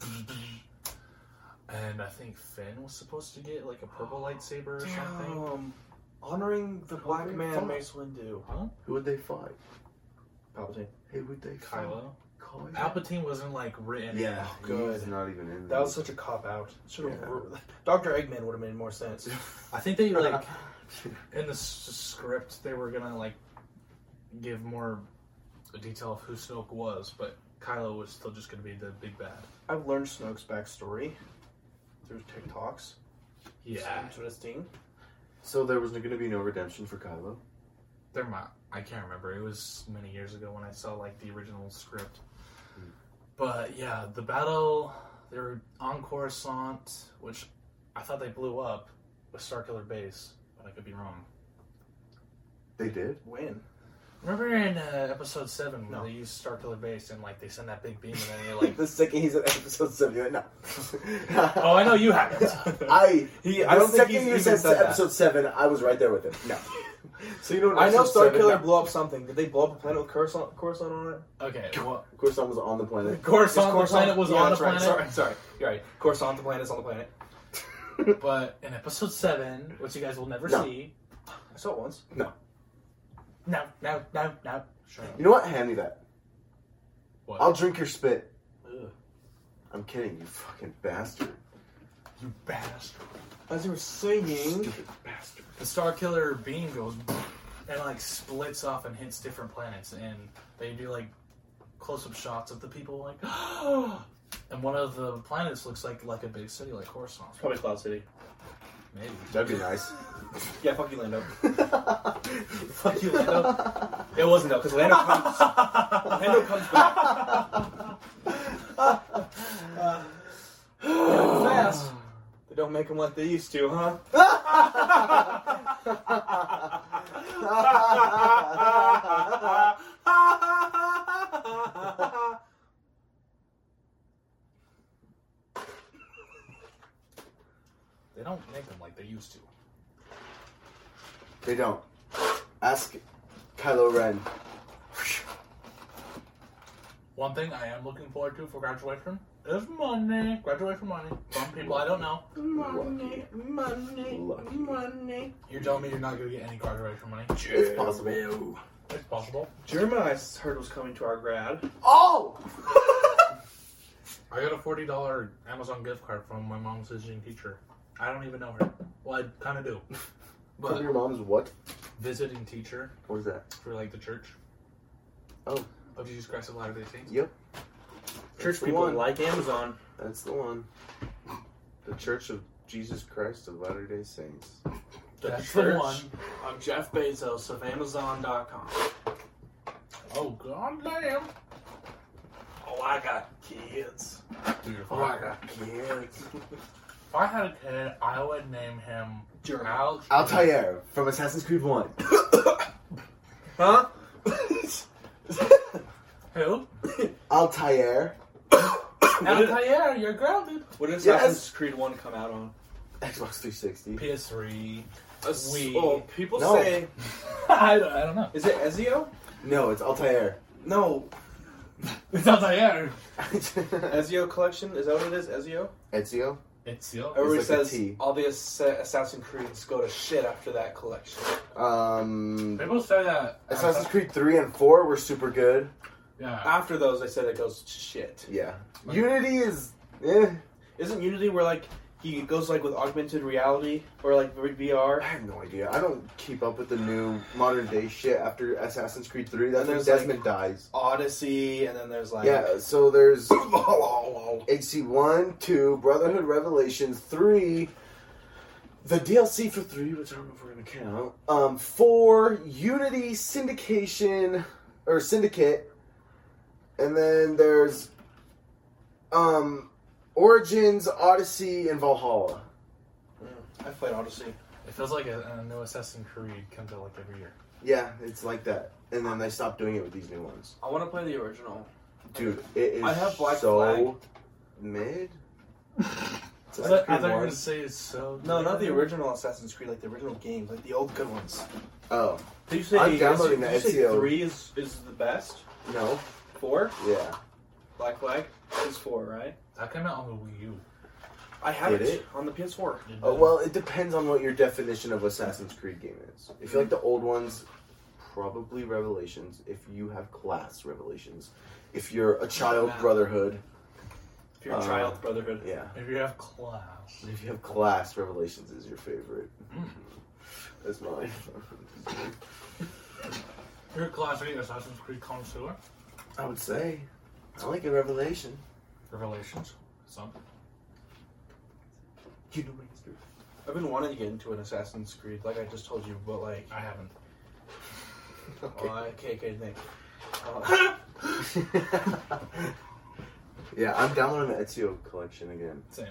and I think Finn was supposed to get like a purple lightsaber or something. Damn. Honoring the black Honoring man, fuck. Mace Windu. Huh? Who would they fight? Palpatine. Who would they fight? Kylo. Kylo. Palpatine wasn't like written. Yeah, Oh, good. He's not even in. That was such a cop out. Should have. Yeah. Doctor Eggman would have made more sense. I think they like in the s- script they were gonna like give more detail of who Snoke was, but Kylo was still just gonna be the big bad. I've learned Snoke's backstory through TikToks. It's interesting. So there was going to be no redemption for Kylo. There might. I can't remember. It was many years ago when I saw like the original script. Hmm. But yeah, the battle they were on Coruscant, which I thought they blew up with Starkiller Base, but I could be wrong. They did. When? Remember in uh, episode seven when No. they use Starkiller Base and like they send that big beam and then you're like, The second he's in episode seven, you're like, no. oh, I know you haven't. I, He- the I don't think second he's you even said, said that. episode seven, I was right there with him. No. So you know what I know episode seven- Starkiller blew up something. Did they blow up a planet with Coruscant, Coruscant on it? Okay, well, Coruscant was on the planet. Coruscant, Is the planet was yeah, on the that's right. planet. Sorry, sorry. You're right. Coruscant, the planet is on the planet. But in episode seven, which you guys will never No. see, I saw it once. no, no, no, no. Shut up. You know what? Hand me that. What? I'll drink your spit. Ugh. I'm kidding, you fucking bastard. You bastard. As you were singing, Stupid bastard. The Starkiller beam goes and like splits off and hits different planets, and they do like close-up shots of the people like, and one of the planets looks like like a big city like Coruscant. probably Cloud City. Maybe. That'd be nice. Yeah, fuck you, Lando. Fuck you, Lando. It wasn't though, because Lando comes. Lando comes back. Fast. They don't make them like they used to, huh? They don't make them like they used to. They don't. Ask Kylo Ren. One thing I am looking forward to for graduation is money. Graduation money from people I don't know. Money, money, Lucky. money. You're telling me you're not going to get any graduation money? It's possible. It's possible. Jeremiah, I heard, was coming to our grad. Oh! I got a forty dollars Amazon gift card from my mom's visiting teacher. I don't even know her. Well, I kind of do. From But your mom's what? visiting teacher What is that? for like the church Oh, of Jesus Christ of Latter-day Saints. yep. Church That's the people one. like Amazon. That's the one. The Church of Jesus Christ of Latter-day Saints. The That's the church one. of Jeff Bezos of Amazon dot com. Oh, god damn. Oh, I got kids. Dude, if Oh, I, I got kids. if I had a kid, I would name him Jeremy. Al. Altair from Assassin's Creed one. Huh? Who? Altair. Altair, you're grounded. What did Yes. Assassin's Creed one come out on? Xbox three sixty. P S three. We. We- Oh, people No. say. I, don't, I don't know. Is it Ezio? No, it's Altair. No. It's Altair. Ezio collection? Is that what it is? Ezio? Ezio? It's you. Everybody like a says T. all the Ass- Assassin's Creeds go to shit after that collection. Um, People say that. Assassin's Creed three and four were super good. Yeah. After those, they said it goes to shit. Yeah. Unity is, eh. Isn't Unity where like he goes like with augmented reality or like V R? I have no idea. I don't keep up with the new modern day shit after Assassin's Creed three. That's And when there's, Desmond dies. Odyssey, and then there's like Yeah, so there's H C one, two, Brotherhood Revelations, three, the D L C for three, which I don't know if we're going to count, um, four, Unity, Syndication, or Syndicate, and then there's um, Origins, Odyssey, and Valhalla. I played Odyssey. It feels like a, a new Assassin's Creed comes out like every year. Yeah, it's like that. And then they stopped doing it with these new ones. I want to play the original. Dude, it is I have Black so Flag. mid. I thought, I thought you were going to say it's so. No, not the original Assassin's Creed, like the original games, like the old good ones. Oh, Did you say, I'm downloading did the you say Ezio. three is, is the best? no. Four? Yeah. Black Flag is four, right? That came out on the Wii U. I have Did it, it? on the P S four. Oh, well, it depends on what your definition of Assassin's Creed game is. If you like the old ones, probably Revelations. If you have class, Revelations. If you're a child, Nah. Brotherhood. If you're a Uh, child, Brotherhood. Yeah. If you have class. If you have class, Revelations is your favorite. Mm. That's mine. You're a classic Assassin's Creed connoisseur. I would say. I like a Revelation. Revelations. Some. You know my history. I've been wanting to get into an Assassin's Creed, like I just told you, but like, I haven't. Okay. uh, okay, okay, Nick. Uh, Yeah, I'm downloading the Ezio collection again. Same.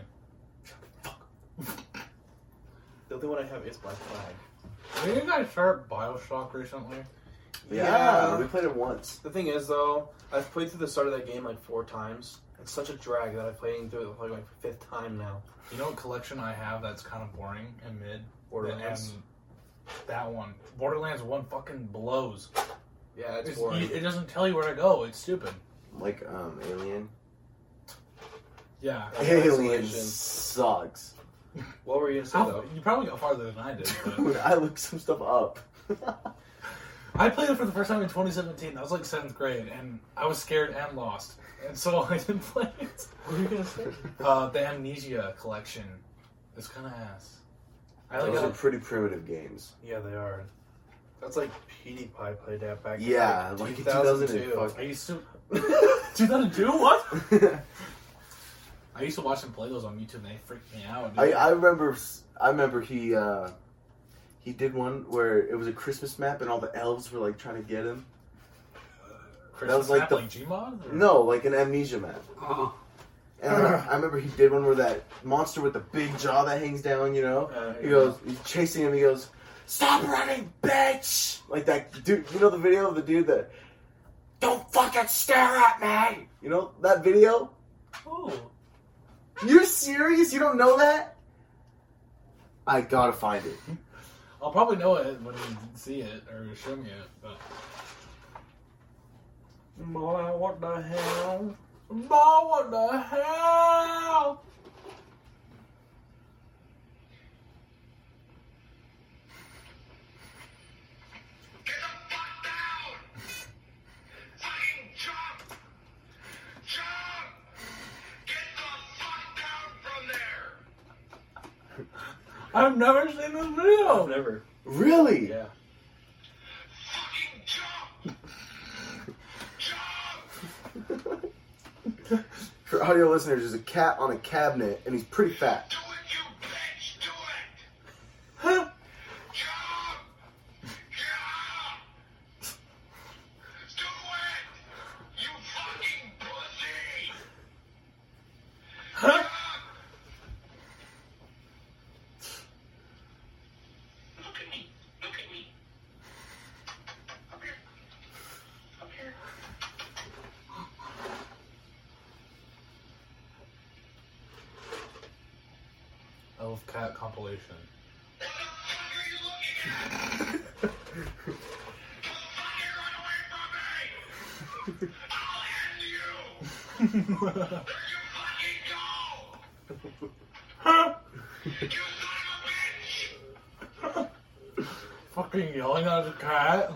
the only one I have is Black Flag. Did you guys start Bioshock recently? Yeah, Yeah. we played it once. The thing is, though, I've played through the start of that game like four times. It's such a drag that I'm playing through it like my fifth time now. You know what collection I have that's kind of boring and mid? Borderlands. And that one. Borderlands one fucking blows. Yeah, it's It's- boring. It doesn't tell you where to go. It's stupid. Like, um, Alien. Yeah. That's Alien isolation. sucks. What were you gonna say How, though? you probably got farther than I did. But Dude, I looked some stuff up. I played it for the first time in twenty seventeen. I was like seventh grade, and I was scared and lost. And so I didn't play it. What were you gonna say? Uh, the Amnesia collection is kind of ass. I like Those how are pretty primitive games. Yeah, they are. That's like PewDiePie played that back. in, Yeah, like, like in two thousand two. two thousand I used to. two thousand two? What? I used to watch him play those on YouTube, and they freaked me out. I, dude. I remember I remember he uh, he did one where it was a Christmas map and all the elves were like trying to get him. Christmas that was like map, the- like Gmod? Or- No, like an amnesia map. And then I, I remember he did one where that monster with the big jaw that hangs down, you know, Uh, he goes, he's chasing him. He goes, "Stop running, bitch!" Like that dude. You know the video of the dude that, "Don't fucking stare at me." You know that video? Oh. You're serious? You don't know that? I gotta find it. I'll probably know it when you see it or show me it. But Boy, what the hell? Boy, what the hell? Get the fuck down! Fucking jump! Jump! Get the fuck down from there! I've never seen this I've video. never. Really? Yeah. Fucking jump! Jump! For audio listeners, there's a cat on a cabinet, and he's pretty fat. Do it, you bitch! Do it! Huh? Jump! Jump! Do it! You fucking pussy! Huh? Jump! Look at me. Look at me. Up here. Up here. Elf Cat compilation. What the fuck are you looking at? Don't fucking run away from me! I'll end you! Where'd you fucking go? Huh? You son of a bitch! Fucking yelling at the cat.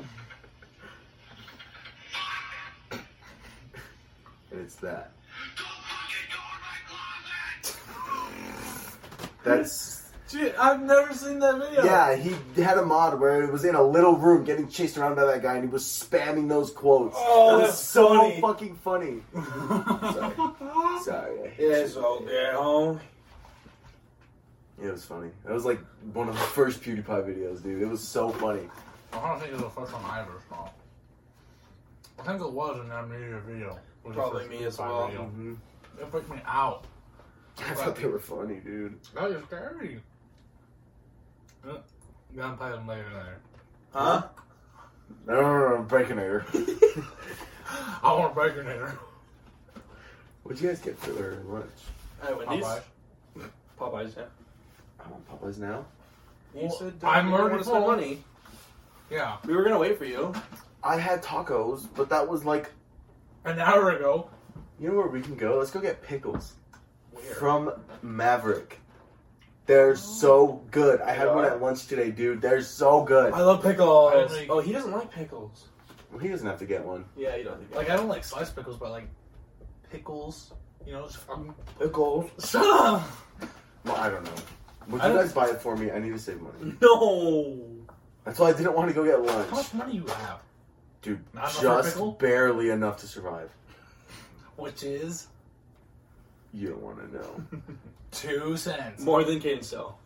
Fuck! And it's that. Don't fucking go in my closet! That's Dude, I've never seen that video. yeah. He had a mod where it was in a little room getting chased around by that guy, and he was spamming those quotes. Oh, it was that's so funny. fucking funny. Sorry, sorry. I hate It's you. okay, home. It was funny. It was like one of the first PewDiePie videos, dude. It was so funny. I don't think it was the first one I ever saw. I think it was an Amnesia video. It was the Probably first me as PewDiePie well. video. hmm It freaked me out. I thought they were funny, dude. That is scary. Uh, Gotta play them later there. Huh? No, no, no, no, Baconator. I want a Baconator. What'd you guys get for their lunch? At Wendy's? Popeye. Popeyes, yeah. I want Popeyes now. You Well, said I'm you didn't already want to spend full. money. Yeah. We were gonna wait for you. I had tacos, but that was like, An hour ago. you know where we can go? Let's go get pickles Where? from Maverick. They're so good. I They had one are? at lunch today, dude. They're so good. I love pickles. I didn't really- Oh, he doesn't like pickles. He doesn't have to get one. Yeah, he doesn't. Like, I don't like sliced pickles, but like pickles. You know, just fucking. pickles. Shut up! Well, I don't know. Would I you don't- guys buy it for me? I need to save money. No. That's why I didn't want to go get How lunch. much money you have? Dude, Not enough for a just pickle? barely enough to survive. Which is You don't want to know. two cents. More than Caden sell.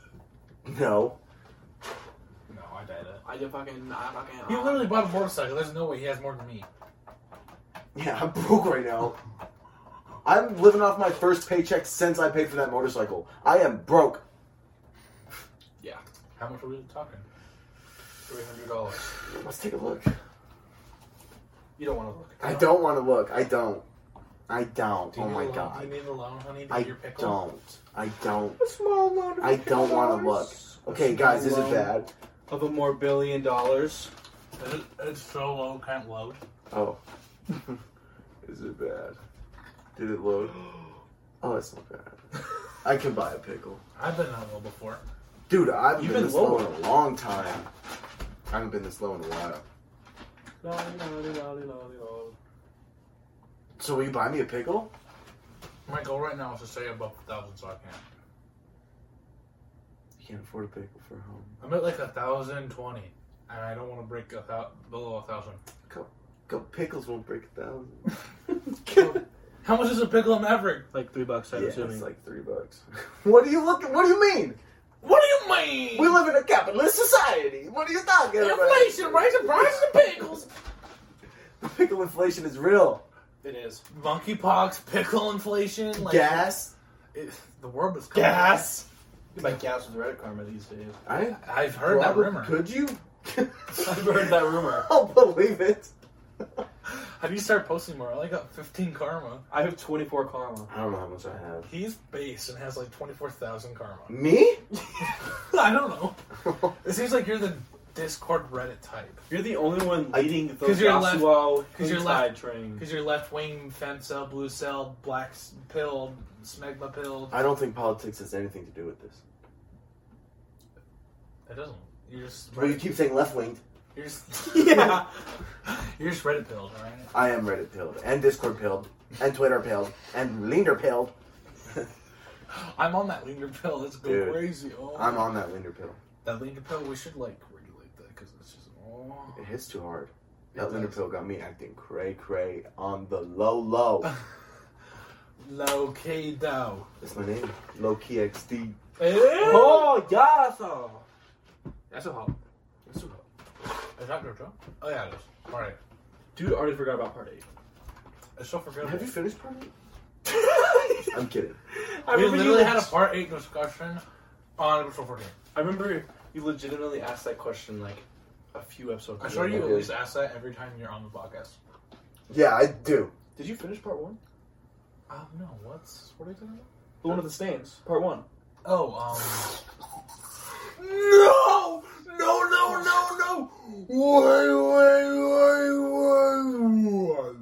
No. No, I doubt it. I just fucking. I fucking. He literally bought a motorcycle. There's no way he has more than me. Yeah, I'm broke right now. I'm living off my first paycheck since I paid for that motorcycle. I am broke. Yeah. How much are we talking? Three hundred dollars. Let's take a look. You don't want to look. I don't want to look. I don't. I don't. Do you Oh need my a loan- god. Do you need a loan, honey, to I get your pickle? don't. I don't. A small amount of I don't want to look. Okay, guys, this is bad. Of a more billion dollars. It, it's so low, can't load. Oh. Is it bad? Did it load? Oh, it's not bad. I can buy a pickle. I've been that low before. Dude, I haven't You've been, been this low lower. in a long time. I haven't been this low in a while. Lolly, lolly, lolly, lolly, lolly. So will you buy me a pickle? My goal right now is to stay above a thousand, so I can't. You can't afford a pickle for home. I'm at like a thousand twenty, and I don't want to break a thou- below a thousand. Go pickles won't break a thousand. How much is a pickle in Maverick? Like three bucks, I'm Yeah, assuming. it's like three bucks. What do you look? What do you mean? What do you mean? We live in a capitalist society. What are you talking about? Inflation, rising prices of pickles. The pickle inflation is real. It is. Monkeypox, pickle inflation, like Gas. It, the world is coming. Gas. You can buy gas with Reddit Karma these days. I I've heard that probably- rumor. Could you? I've heard that rumor. I'll believe it. How do you start posting more? I only got fifteen karma. I have twenty-four karma. I don't know how much I have. He's base and has like twenty-four thousand karma. Me? I don't know. It seems like you're the Discord Reddit type. You're the only one leading the 'Cause you're left- Yasuo 'cause you're Hentai left- train. Because you're left wing, fem cell, blue cell, black s- pilled, smegma pilled. I don't think politics has anything to do with this. It doesn't. You're just Well, you Reddit, keep saying left winged. you're just Yeah. you're just Reddit pilled, alright? I am Reddit pilled, and Discord pilled, and Twitter pilled, and Leander pilled. I'm on that leaner pill. Let's go Dude, crazy. Oh, I'm on that Leander pill. that leaner pill. We should like regulate that because it's just oh. It hits too hard. It That Leander does. pill got me acting cray cray on the low low. Low key though. That's my name. Low key X D. Oh, Yasuo. That's a hop. Is that Jojo? Oh yeah, it is. All right. Dude, I already forgot about part eight. It's so forgettable. Have you finished part eight? I'm kidding. I We remember literally you had a leg- part eight discussion on episode fourteen. I remember you legitimately asked that question like a few episodes I ago. swear you at Okay. least ask that every time you're on the podcast. Yeah, I do. Did you finish part one? Oh no, what's what are you talking about? The one with the stains. Part one. Oh, um. No! No, no, no, no! Wait, wait, wait, wait.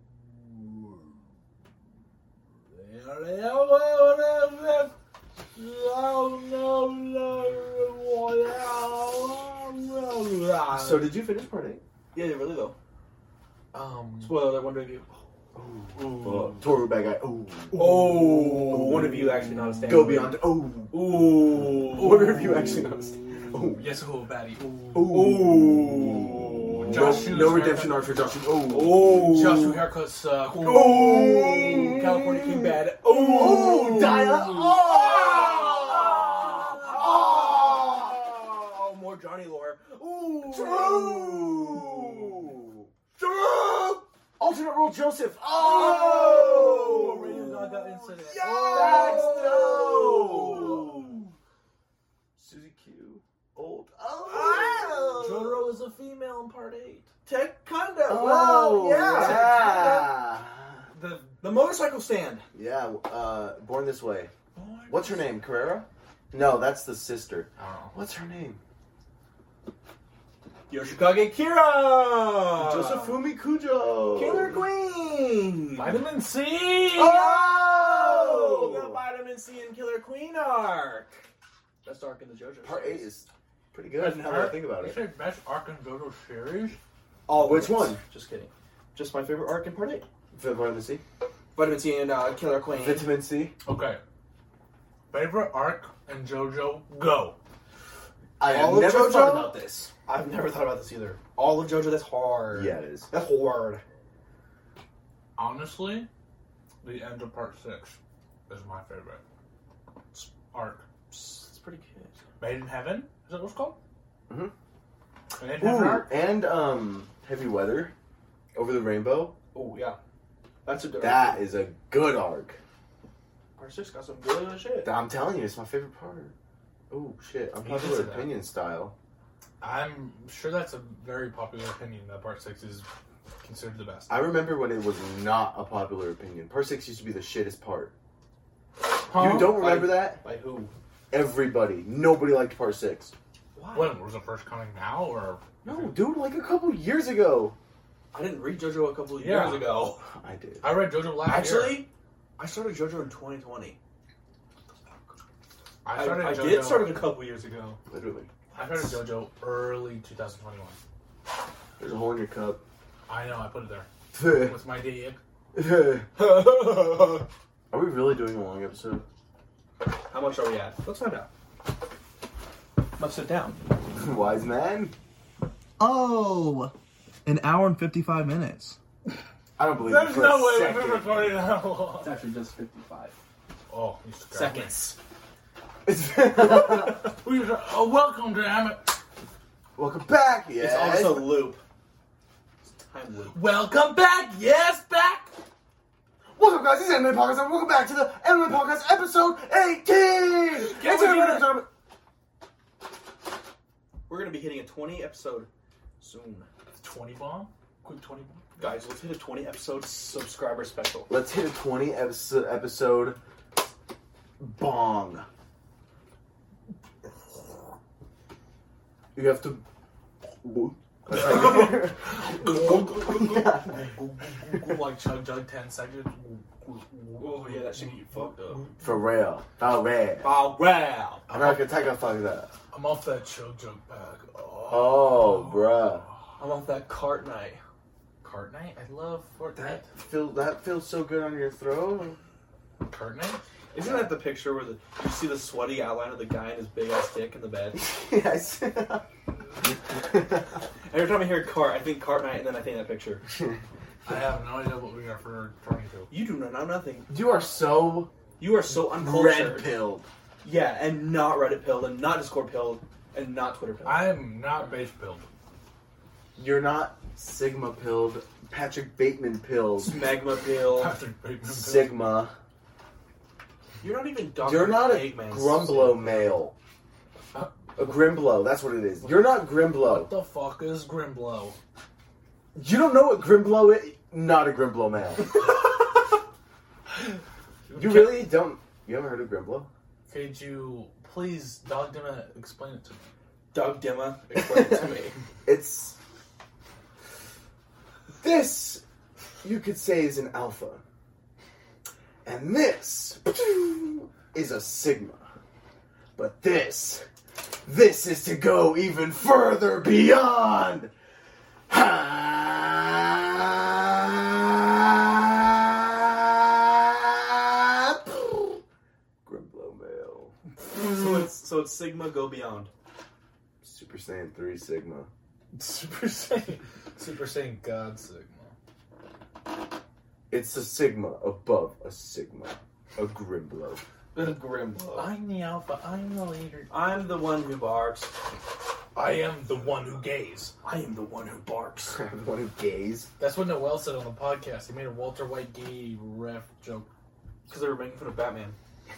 So did you finish part eight? Yeah, really though. Um. Spoiler alert, one of you. Oh, Toru bad guy. Oh. Oh, one of you actually not a stand. Go beyond. Oh. Ooh. One of you actually not a stand. Oh. Yes, who baddie. Ooh. Oh. Ooh. Josh no, Hughes no haircut. redemption arc for Josh. Oh. Oh. Josh, who haircuts suck. Ooh. Oh. California King Bad. Oh. Dia. Oh. Oh, more Johnny lore. Ooh. True. True. Alternate rule Joseph. Oh. Oh. Radio Gaga incident. That's dope. Suzy Q. Old. Oh. Jotaro is a female in part eight. Tech kinda. Oh, well, yeah. yeah. The The motorcycle stand. Yeah, uh, Born This Way. What's her name? Carrera? No, that's the sister. I don't know. What's her name? Yoshikage Kira. Josefumi Kujo. Killer Queen. Vitamin C. Oh! We got Oh! Vitamin C and Killer Queen arc. Best arc in the JoJo. Part eight series. is pretty good now that I think about You it. say best arc in JoJo series? All Which of it. one? Just kidding. Just my favorite arc in part eight. Vitamin C? Vitamin C and uh, Killer Queen. Vitamin C? Okay. Favorite arc in JoJo? Go. I All have of never JoJo? thought about this. I've never thought about this either. All of JoJo, that's hard. Yeah, it is. That's hard. Honestly, the end of part six is my favorite arc. It's pretty good. Made in Heaven? Is that what it's called? Mhm. Made in Heaven Ooh, arc? and um, Heavy Weather, Over the Rainbow. Oh, yeah. That's a good That arc. is a good arc. Part six got some good shit. I'm telling you, it's my favorite part. Oh shit, You unpopular can say that. opinion style. I'm sure that's a very popular opinion that part six is considered the best. I remember when it was not a popular opinion. Part six used to be the shittest part. Huh? You don't remember By- that? By who? Everybody. Nobody liked part six. Why? When was it first coming now, or No, dude, like a couple years ago. I didn't read JoJo a couple of Yeah. years ago. I did. I read JoJo last Actually, year. I started JoJo in twenty twenty. I I, started I JoJo. did start it a couple years ago. Literally. I started JoJo early twenty twenty-one. There's a hole in your cup. I know. I put it there. Are What's my dig? we really doing a long episode? How much are we at? Let's find out. Let's sit down. Wise man? Oh, an hour and fifty-five minutes. I don't believe There's it for no a way second. we've been recording that long. It's actually just fifty-five Oh, you scratched seconds. It's- me. We are- oh, welcome, damn it. Welcome back. Yes. It's also loop. It's time loop. Welcome back. Yes, back. Welcome, guys. This is Anime Podcast, and welcome back to the Anime Podcast episode eighteen. Can It's we our get episode- We're gonna be hitting a twenty episode soon. twenty bomb. Quick twenty bomb. Guys, let's hit a twenty episode subscriber special. Let's hit a twenty episode, episode bong. You have to. That's how you- Like chug jug ten seconds. Oh yeah, that should get you fucked up. For real. For real. Oh wow. America, take a fuck that. I'm off that chug jug pack. Oh, Oh, bruh. I want that cart night. Cart night. I love Fortnite. That feel that feels so good on your throat. Cart night. Isn't that the picture where the, you see the sweaty outline of the guy and his big ass dick in the bed? Yes. Every time I hear cart, I think cart night, and then I think that picture. I have no idea what we are for referring to. You do not know nothing. You are so You are so uncultured. red pilled. Yeah, and not Reddit pilled, and not Discord pilled, and not Twitter pilled. I am not base pilled. You're not Sigma pilled. Patrick Bateman pilled. Smegma pilled. Patrick Bateman pilled. Sigma. You're not even Doctor You're not a Eggman. Grumblo male. Uh, A Grimblow, that's what it is. You're not What Grimblow. the fuck is Grimblow? You don't know what Grimblow is? Not a Grimblow male. You really don't? You haven't heard of Grimblow? Could you please, Dog Dimma, explain it to me? Doug Dimma, explain it to me. It's... This, you could say, is an alpha. And this is a sigma. But this, this is to go even further beyond. Grimblow male. So it's so it's Sigma go beyond. Super Saiyan three Sigma. Super Saiyan. Super Saiyan God Sigma. It's a Sigma above a Sigma. A Grimblow. Grimblow. I'm the alpha. I'm the leader. I'm the one who barks. I am the one who gays. I am the one who barks. I'm the one who gays. That's what Noel said on the podcast. He made a Walter White gay ref joke. Because they were making fun of Batman.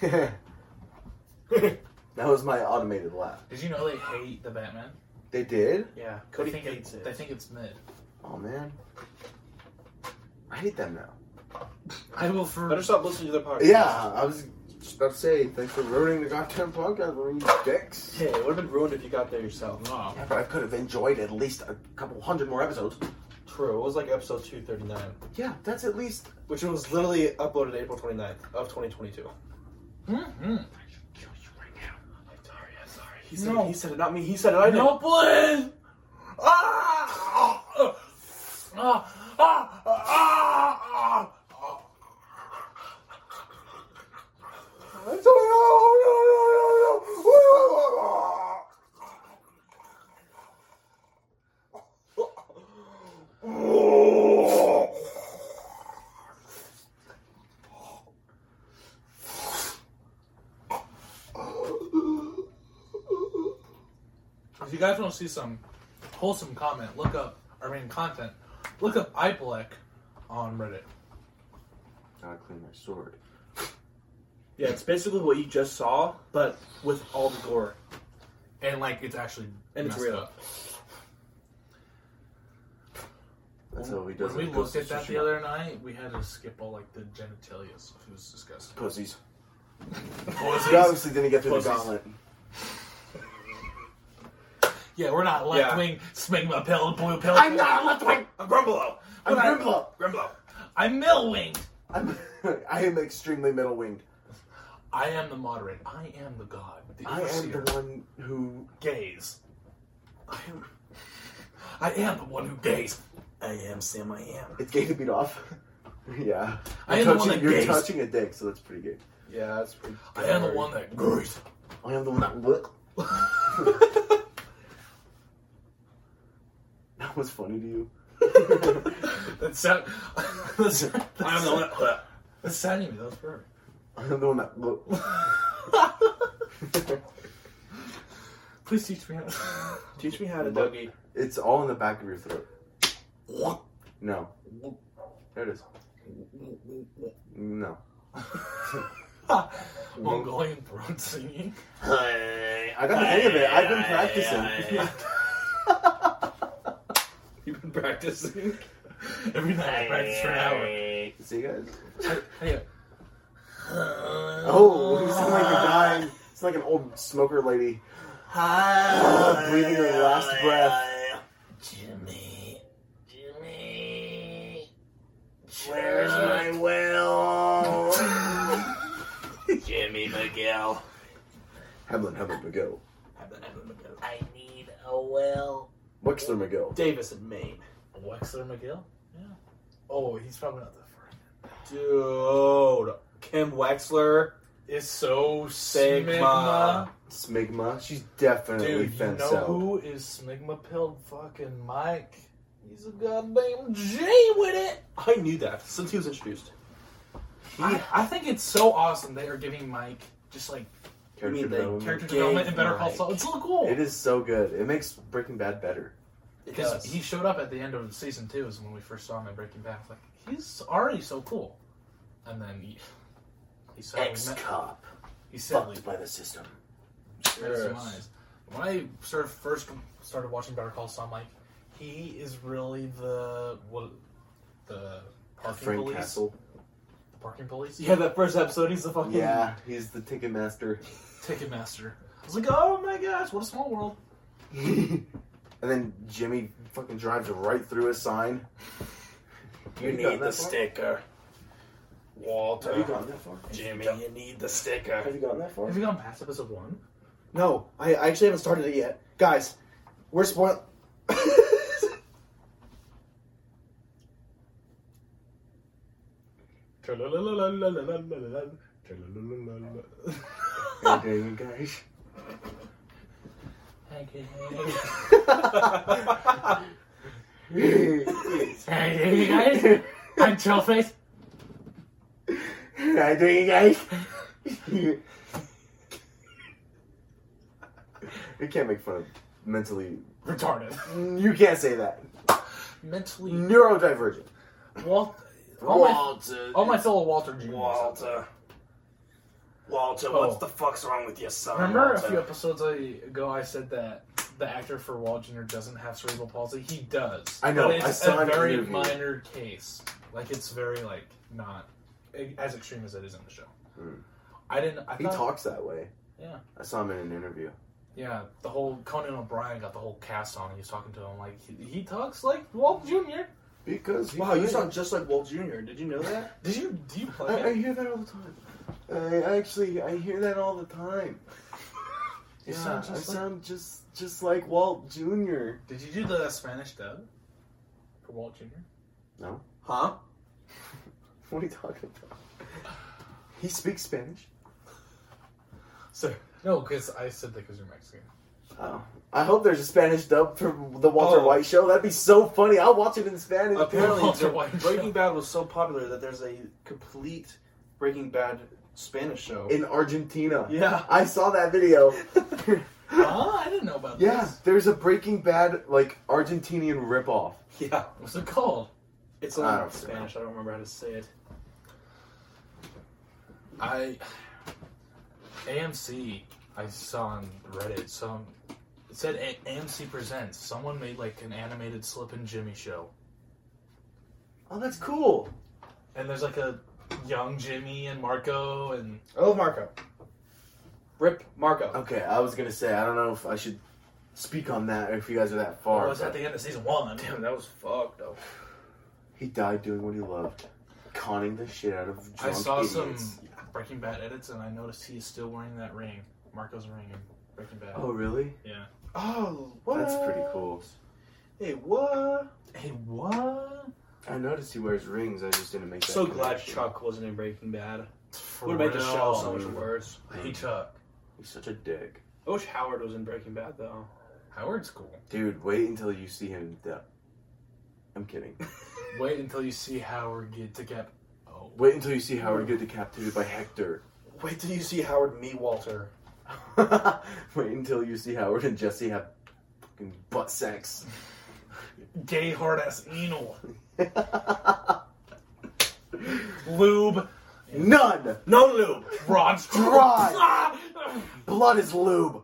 That was my automated laugh. Did you know they hate the Batman? They did? Yeah, They Cody think, hates it, it. they think it's mid. Oh man. I hate them now. I will for. Better stop listening to their podcast. Yeah, I was just about to say, thanks for ruining the goddamn podcast, one of you dicks. Hey, it would have been ruined if you got there yourself. No. Yeah, but I could have enjoyed at least a couple hundred more episodes. True, it was like episode two thirty-nine. Yeah, that's at least... Which was literally uploaded April twenty-ninth of twenty twenty-two. Mm-hmm. Sorry, I'm sorry. He said, No. it, he said it, not me. He said it, I didn't. No, please! Ah! Ah! Ah! Ah! Ah! If you guys want to see some wholesome comment, look up, I mean content, look up Ipelec on Reddit. Gotta clean my sword. Yeah, it's basically what you just saw, but with all the gore. And like, it's actually And it's messed real. up. That's how he does When it. we looked at that the other night, we had to skip all like the genitalia stuff. It was disgusting. Pussies. Pussies. You obviously didn't get through Pussies. the gauntlet. Yeah, we're not left Yeah. wing smegma pill blue pill. I'm not a left wing. I'm Grumblo. I'm What I- Grimble. Grumblo. I'm middle winged. I'm. I am extremely middle winged. I am the moderate. I am the god. The I am overseer. the one who. Gaze. I am. I am the one who gaze. I am Sam. I am. It's gay to beat off. Yeah. I You're am the one touching- that You're gays. touching a dick, so that's pretty gay. Yeah, that's pretty. I am the one that gaze. I am the one that look. That was funny to you. That sound. That's, I am the one that. That's sounding me. That was perfect. I am the one that look. Please teach me how to. Teach me how to Look. Dougie. It's all in the back of your throat. No. There it is. No. Mongolian throat singing. I got the hang of it. I've been practicing. You've been practicing. Every night I practice for an hour. See you guys. Hey, Oh, you sound like you're dying. It's like an old smoker lady. Breathing her last breath. Jimmy, Jimmy, Where's my will? Jimmy McGill. Hamlin, Hamlin, McGill. I need a will. Wexler McGill. Davis in Maine. Wexler McGill? Yeah. Oh, he's probably not the first. Dude. Kim Wexler. Is so Sigma. Smigma. Smigma. She's definitely Dude, you fenced know out. who is Smigma pilled fucking Mike? He's a goddamn J with it. I knew that since he was introduced. I, I think it's so awesome they are giving Mike just like Character mean they- development. character Gay development and Better Call Mike. Saul. It's so cool. It is so good. It makes Breaking Bad better. Because he showed up at the end of season two is when we first saw him in Breaking Bad. Like, he's already so cool. And then he, he sadly met, Ex-cop. he sadly Fucked by the system. met his demise. When I sort of first started watching Better Call Saul, I'm like, he is really the what the parking Frank police. Castle. The parking police. Yeah, that first episode, he's the fucking. Yeah, he's the Ticketmaster. Ticketmaster. I was like, oh my gosh, what a small world. And then Jimmy fucking drives right through his sign. You Have you gotten need the that far? sticker. Walter. Have you gotten that far? Jimmy, you need the sticker. Have you gotten that far? Have you gone past episode one? No, I, I actually haven't started it yet. Guys, we're spoiled. How dare you guys? Hey, you guys. I'm Trollface. How dare you guys? You can't make fun of mentally. Retarded. You can't say that. Mentally. Neurodivergent. Walt. All my, Walter. all my fellow Walter Juniors. Walter. Walter, Oh. what the fuck's wrong with your son? Remember a Walter? few episodes ago I said that the actor for Walt Junior doesn't have cerebral palsy? He does. I know, But it's I saw a an very interview. minor case. Like, it's very, like, not as extreme as it is in the show. Hmm. I didn't... I He thought, talks that way. Yeah. I saw him in an interview. Yeah, the whole Conan O'Brien got the whole cast on. He was talking to him like he, he talks like Walt Junior Because he Wow, you sound just like Walt Junior Did you know that? Did you do you play I, I it? hear that all the time. I actually I hear that all the time. You Yeah, sound I just like- sound just just like Walt Junior Did you do the Spanish dub for Walt Junior? No. Huh? What are you talking about? He speaks Spanish. So no, because I said that because you're Mexican. Oh. I hope there's a Spanish dub for the Walter Oh. White show. That'd be so funny. I'll watch it in Spanish. Apparently, Walter the White Breaking show. Bad was so popular that there's a complete Breaking Bad Spanish show. In Argentina. Yeah. I saw that video. Oh, I didn't know about Yeah, this. there's a Breaking Bad like Argentinian ripoff. Yeah. What's it called? It's I in don't Spanish. I don't remember how to say it. I A M C. I saw on Reddit some. It said A- AMC presents. Someone made like an animated Slip and Jimmy show. Oh, that's cool. And there's like a young Jimmy and Marco and I love Marco. Rip Marco. Okay, I was gonna say I don't know if I should speak on that or if you guys are that far. oh, it's at the end of season one. Damn, that was fucked up. He died doing what he loved, conning the shit out of drunk I saw some idiots. Breaking Bad edits and I noticed he is still wearing that ring, Marco's ring in Breaking Bad. Oh, really? Yeah. Oh, what? That's pretty cool. Hey, what? Hey, what? I noticed he wears rings. I just didn't make that So glad connection. Chuck wasn't in Breaking Bad. For Would have made the real. show so much worse. I hate Chuck. He's such a dick. I wish Howard was in Breaking Bad though. Howard's cool. Dude, wait until you see him de- I'm kidding. Wait until you see Howard get to get. Oh. Wait until you see Howard get decapitated by Hector. Wait till you see Howard meet Walter. Wait until you see Howard and Jesse have fucking butt sex. Gay hard ass anal. Lube. None! No lube. Rod's Dry! Blood is lube.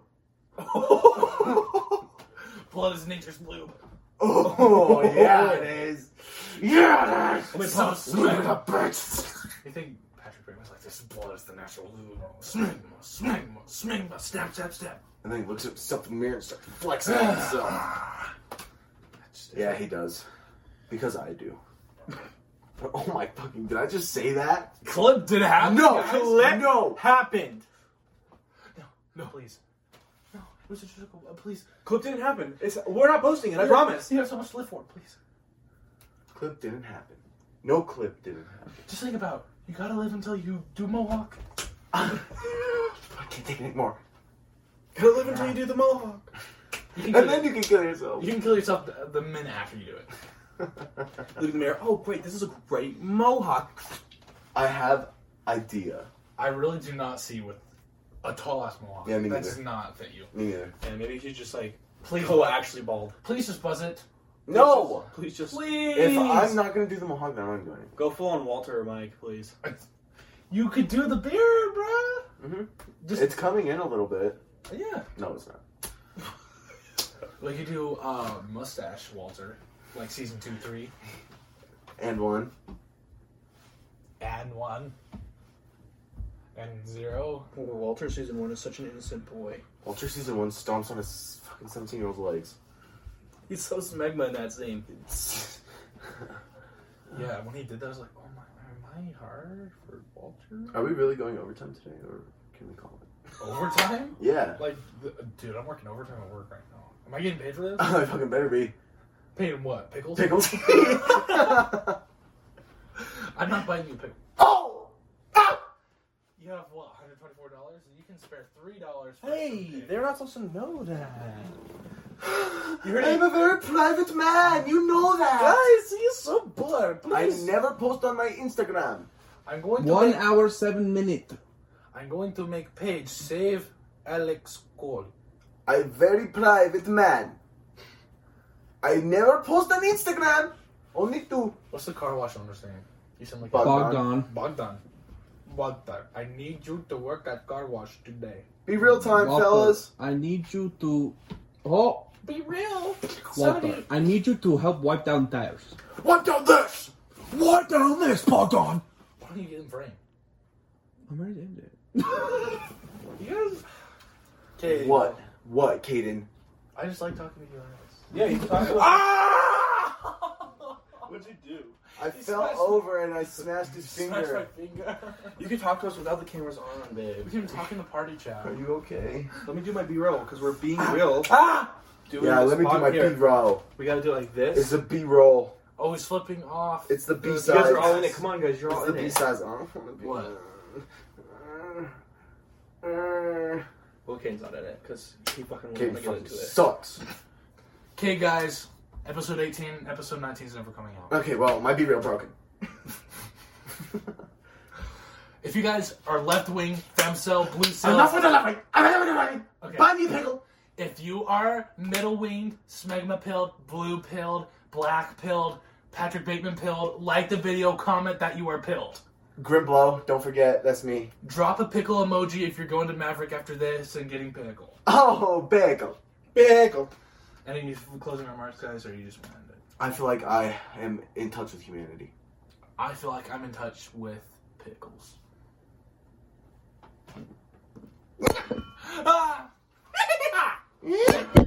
Blood is nature's lube. Oh, yeah, it is. Yeah, it is. Let me So pop- sweet, a bitch. You think Patrick Bateman's like, this blood is the natural lube? Smegma, smegma, smegma, snap, snap, snap. And then he looks at himself in the mirror and starts flexing on himself. Yeah, he does. Because I do. Oh my fucking, did I just say that? Clip did happen. No, guys. Clip no. happened. No, no, please. No, Mister Trickle, uh, please. Clip didn't happen. It's we're not posting it. I You- promise. You have so much to live for, please. Clip didn't happen. No clip didn't happen. Just think about, you gotta live until you do Mohawk. I can't take it anymore. Gotta live until you do the mohawk. You can And kill, then you can kill yourself. you can kill yourself the, the minute after you do it. Look in the mirror. Oh, great! This is a great mohawk. I have idea. I really do not see with a tall ass Mohawk. Yeah, me That does neither. not fit you. Me neither. And maybe you should just like Please, go actually bald. please just buzz it. No! Please just Please. If I'm not gonna do the Mohawk, then I'm not doing it. go full on Walter or Mike, please. You could do the beard, bruh. Mm-hmm. Just It's coming in a little bit. yeah. No, it's not. Like you do uh, mustache, Walter, like season two, three, And one. and one, and zero. Oh, Walter season one is such an innocent boy. Ultra season one stomps on his fucking seventeen year old's legs. He's so smegma in that scene. Yeah, when he did that, I was like, oh my, am I hard for Walter? Are we really going overtime today, or can we call it? Overtime? Yeah. Like, th- dude, I'm working overtime at work right now. Am I getting paid for this? I fucking better be. Paid in what? Pickles? Pickles. I'm not buying you pickles. Oh! Ah! You have what? one hundred twenty-four dollars? You can spare three dollars. For Hey, some they're not supposed to know that. You heard I'm a very private man. You know that. Guys, he's so blurred. I Please. never post on my Instagram. I'm going to One make, hour, seven minutes. I'm going to make page save Alex Cole. I'm very private man. I never post on Instagram. Only two. What's the car wash owner's name? You sound like Bogdan. Bogdan. Bogdan. Bogdan. I need you to work at car wash today. Be real time, Walter, fellas. I need you to. Oh, Be real. Walter, I need you to help wipe down tires. Wipe down this. Wipe down this, Bogdan. Why don't you get in frame? I'm already in there. You guys. Okay. What? What, Caden? I just like talking to you guys. Yeah, you can talk about. Ah! What'd you do? I He fell smashed- over and I smashed his Smash finger. my finger. You can talk to us without the cameras on, babe. We can talk in the party chat. Are you okay? Let me do my B-roll because we're being real. Ah! Doing Yeah, this let me do on my here. B-roll. We gotta do it like this. It's a B-roll. Oh, he's flipping off. It's the You B-side. guys are all in it. Come on, guys, you're all It's the in it. B-sides. I don't want to be. What? Well, Kane's not in it because he fucking Okay, won't get fucking into it. sucks. Okay, guys. Episode eighteen, episode nineteen is never coming out. Okay, well, my B-reel broken. If you guys are left wing, femcel, blue cell, Enough with the laughing. I'm having money. Okay. Buy me a pickle. if you are middle winged, smegma pilled, blue pilled, black pilled, Patrick Bateman pilled, like the video, comment that you are pilled. Grimblow, don't forget, that's me. Drop a pickle emoji if you're going to Maverick after this and getting pickle. Oh, pickle. Pickle. Any closing remarks, guys, or you just want to end it? I feel like I am in touch with humanity. I feel like I'm in touch with pickles. ah!